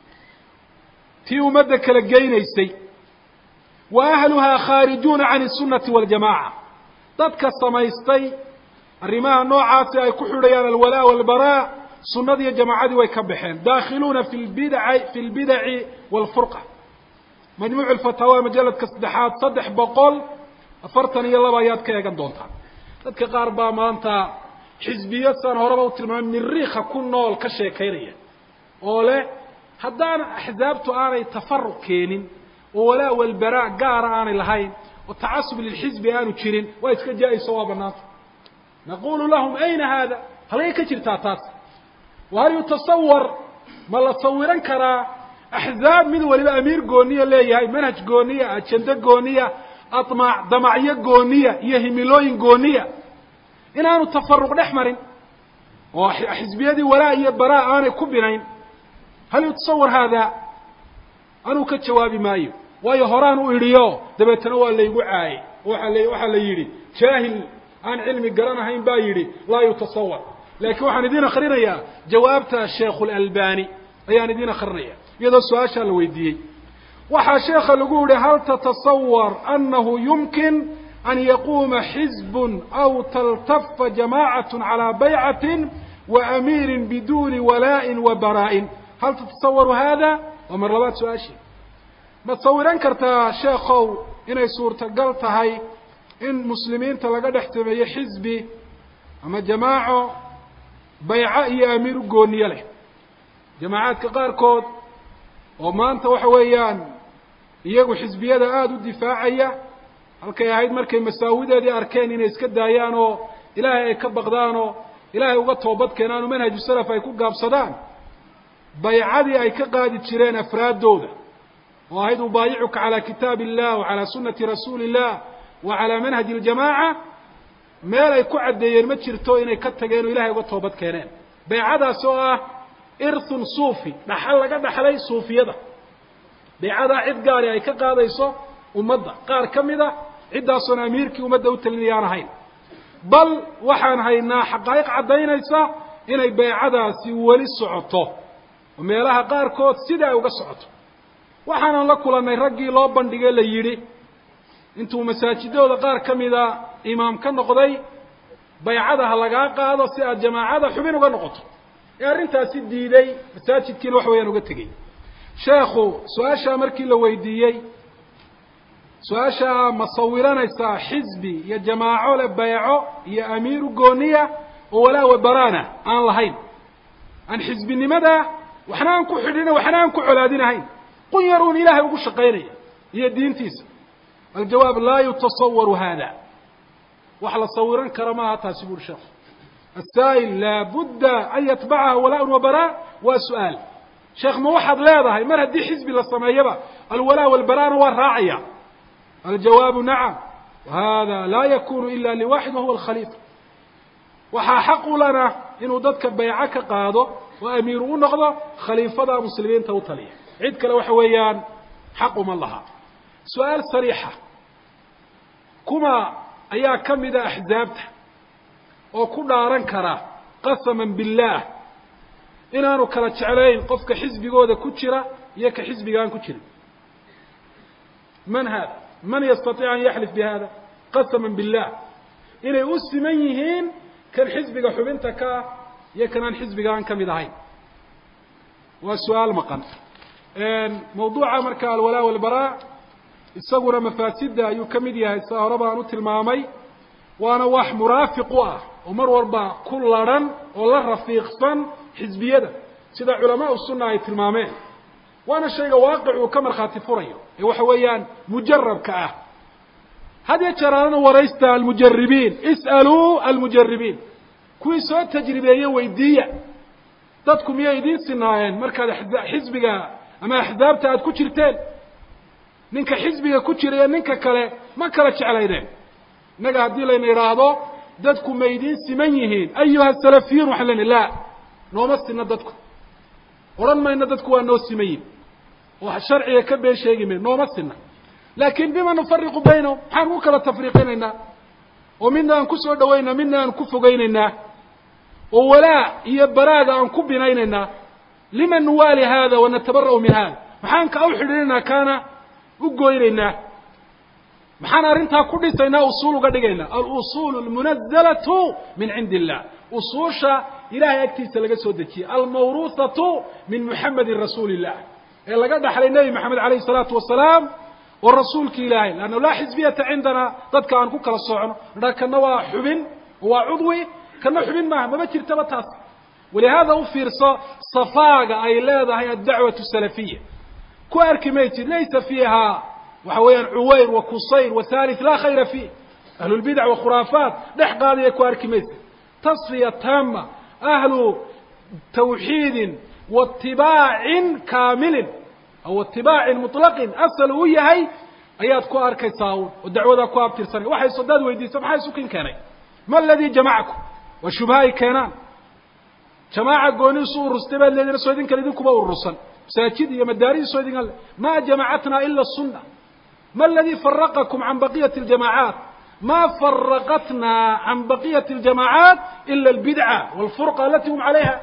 تيو مدك لقين يسي وأهلها خارجون عن السنة والجماعة تدك السمايستي الرماء نوعات كحوليان الولاء والبراء سنة جماعة ويكبحين داخلون في البدع والفرقة مجموع الفتاوى مجلة كصدحات صدح بقول أفرتني يلا بايات كيغان دونتا dadka qaar baa maanta xisbiyad san horaba u tilmaamay miriixa ku nool ka sheekeynaya oo leh haddaan axzaabtu aanay tafarruq keenin oo walaa walbaraa gaar aanay lahayn oo tacassub lil xisbi aanu jirin waa iska jaayis oo banaanta naqulu lahum ayna hada halay ka jirtaa taas وهل يتصور ما لا تصورن كرا احزاب من ولي امير غونيه ليهي منهج غونيه اجنده غونيه أطمع دمعية قونية يهملوين قونية إن أنا تفرق نحمرين وحزبيدي ولا يبراء أنا كبرين هل يتصور هذا أنا كجوابي مايو ويهران إليو دبتنوا اللي يقعي وحل يري جاهل عن علم قرانا هين بايري لا يتصور لكن وحن دينا خريريا جوابت الشيخ الألباني أيان دينا خريريا يذا سؤال الويدي وحا شيخ يقول هل تتصور أنه يمكن أن يقوم حزب أو تلتف جماعة على بيعة وأمير بدون ولاء وبراء. هل تتصور هذا؟ ومن ربات سؤاشي ما تصوران كرتا شيخو إنay suurtagal tahay in muslimiinta laga dhex sameeyo xisbi ama jamaaco bayca iyo amiir gooniye leh. jamaacadka qaarkood oo maanta waxa weeyaan iyagu xisbiyada aad u difaacaya halkay ahayd markay masaawideedii arkeen inay iska daayaan oo ilaahay ay ka baqdaan oo ilaahay uga toobad keenaan oo manhaj salaf ay ku gaabsadaan baycadii ay ka qaadi jireen afraadooda وهيد أبايعك على كتاب الله وعلى سنة رسول الله وعلى منهج الجماعة ما لا يكون عديين ما تشرتوا إني كتجين إلهي وتوبت كينين بيعدا سواء إرث صوفي نحل قد حلي صوفي هذا بيعدا عد قاري أي كقاضي يسو ومضى قار كم إذا عدا صنع أميركي ومضى وتلنيان هين بل وحن هينا حقائق عدين يسا إني بيعدا سوالي السعطة وما لها قار كوت سيدا وقصعطه waxaan la kulanay raggii loo bandhigay la yiri intuu masaajidooda qaar kamida imaam ka noqday baycadaha laga qaado si aad jamaacada xubin uga noqoto ee arintaasi diiday masaajidkiina wax weeyaan uga tagay sheekhu su'aasha markii la weydiiyay su'aasha masawiranaysa xisbi iyo jamaaco la bayco iyo amiir gooniya oo walaa wabarana aan lahayn aan xisbinimada waxna aan ku xidhina waxna aan ku colaadinahayn قل يرون إلهي وقل شقيني هي الدين تيس. الجواب لا يتصور هذا وحل صورا كرماها تاسبور شخص السائل لا بد أن يتبعها ولاء وبراء وسؤال شيخ موحد لا ذا من هدي حزب للصمايبة الولاء والبراء والراعية. الجواب نعم وهذا لا يكون إلا لواحد وهو الخليفة وحق لنا إنه ضدك بيعك قاضي وأميرون نقضى خليفة مسلمين توتليه عيد كلا وحويان حقهم الله. سؤال صريحة كما أيا كم إذا أحزابت وكنا رنكرا قسما بالله إن أنا كلا شعرين قفك حزبي جوده كتشرة يك حزبي جان كتشرة. من هذا؟ من يستطيع أن يحلف بهذا؟ قسما بالله إن يؤسميهين كان حزبي جحبنتك يكن حزبي جان كم إذا هين. والسؤال مقام موضوع مركا الولاء والبراء الصغر مفاسد يكمدها السهربا نوت المامي وانا واح مرافق ومر وربا كل رن ولا رفيق صن حزبيه سدا علماء السنه اي تلمامين وانا شيء واقع وكمر خاطفريو waxa weeyaan mujarrabka ah hada jarana waraysta almujarribin isalu almujarribin kuwi soo tajribeeyay weydiiya dadku miyay idin sinaayeen markaad xisbiga ama axzaabta aad ku jirteen ninka xisbiga ku jiray ninka kale ma kala jeclaydeen naga hadii la yiraahdo dadku ma idin siman yihiin ayuha salafiyin waxlan la nooma sina dadku oran mayna dadku waa noo simayin oo sharciga ka been sheegimay nooma sina laakiin bima nufarriqu baynahum waxaan ku kala tafriiqinayna oo midna aan ku soo dhaweeyna midna aan ku fogeynayna oo walaa iyo baraaga aan ku binaynayna لمن نوالي هذا ونتبرأ من هذا محانك أو حريرنا كان وقويرنا محانا رنتها كل سينا أصول قدقينا الأصول المنزلة من عند الله أصولشا إلهي أكتي سلقى سودتي الموروثة من محمد رسول الله إلا قد حل النبي محمد عليه الصلاة والسلام والرسول كإلهي لأنه لا حزبية عندنا قد كان كوكا الصعن لكن هو حبن هو عضوي كان حبن معه ما بتر تبتاس ولهذا أفير صفاقة أي لا هي الدعوة السلفية كواركميت ليس فيها وحويان عوير وكصير وثالث لا خير فيه أهل البدع وخرافات لحق هذه كواركميت تصفية تامة أهل توحيد واتباع كامل أو اتباع مطلق أصله هي أيات كواركي ساون والدعوة كوابتر سنة واحد صداد ويدي سبحانه سكين كاني ما الذي جمعكم والشبهاء كانان جماعة قوني صور استبال الذين سويدين كان يدينكم أو الرسل ساكد يا مدارين سويدين ما جمعتنا إلا السنة ما الذي فرقكم عن بقية الجماعات ما فرقتنا عن بقية الجماعات إلا البدعة والفرقة التي هم عليها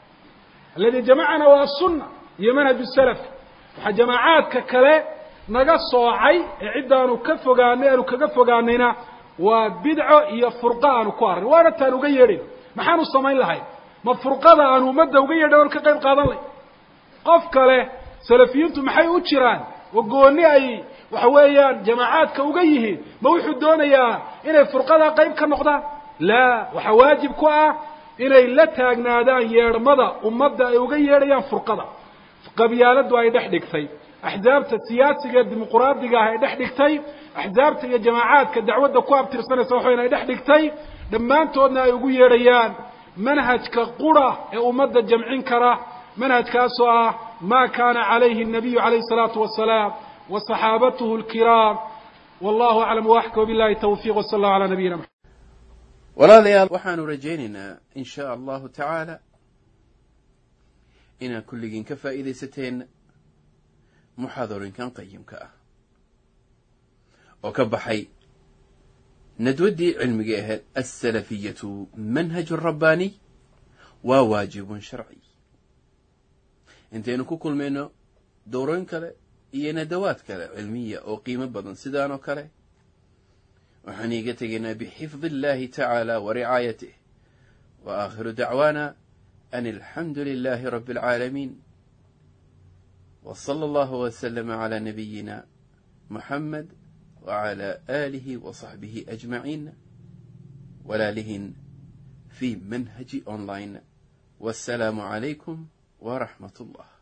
الذي جمعنا هو السنة هي منهج السلف جماعات ككلا نقصوا عي عدة نكفوا قانينا وبدعة هي فرقان وكوار وانا تانو قيرين محانو الصمين لهاي ما فرقة أنو مدى وقير دول كقيب قادن لي قفك له سلفينتو محي وشيران وقولني أي وحويان جماعات كوقيه ما وحدون يا إنه فرقة قيب كالنقطة لا وحواجب كوا إنه لا تاقنادان يرمضى ومبدأ وقير يان فرقة قبيالة أي دحدكتي أحزابت السياسية الديمقراطية أي دحدكتي أحزابت يا جماعات كدعوة دكواب ترسانة سوحين أي دحدكتي لما أنتونا يقول ريان منهج كقرى أمد الجمعين كرة منهج كاسوا ما كان عليه النبي عليه الصلاة والسلام وصحابته الكرام والله أعلم وأحكم بالله التوفيق وصلى الله على نبينا محمد ولا ليال وحان رجيننا إن شاء الله تعالى إن كل جن كفائدة ستين محاضر كان قيم كأ وكبحي ندودي علم جاهل السلفية منهج رباني وواجب شرعي انتين كل منه دورين كلا إيه ندوات كلا علمية أو قيمة بدن سدانو كلا وحنيقتنا بحفظ الله تعالى ورعايته وآخر دعوانا أن الحمد لله رب العالمين وصلى الله وسلم على نبينا محمد وعلى آله وصحبه أجمعين ولا لهن في منهج أونلاين والسلام عليكم ورحمة الله.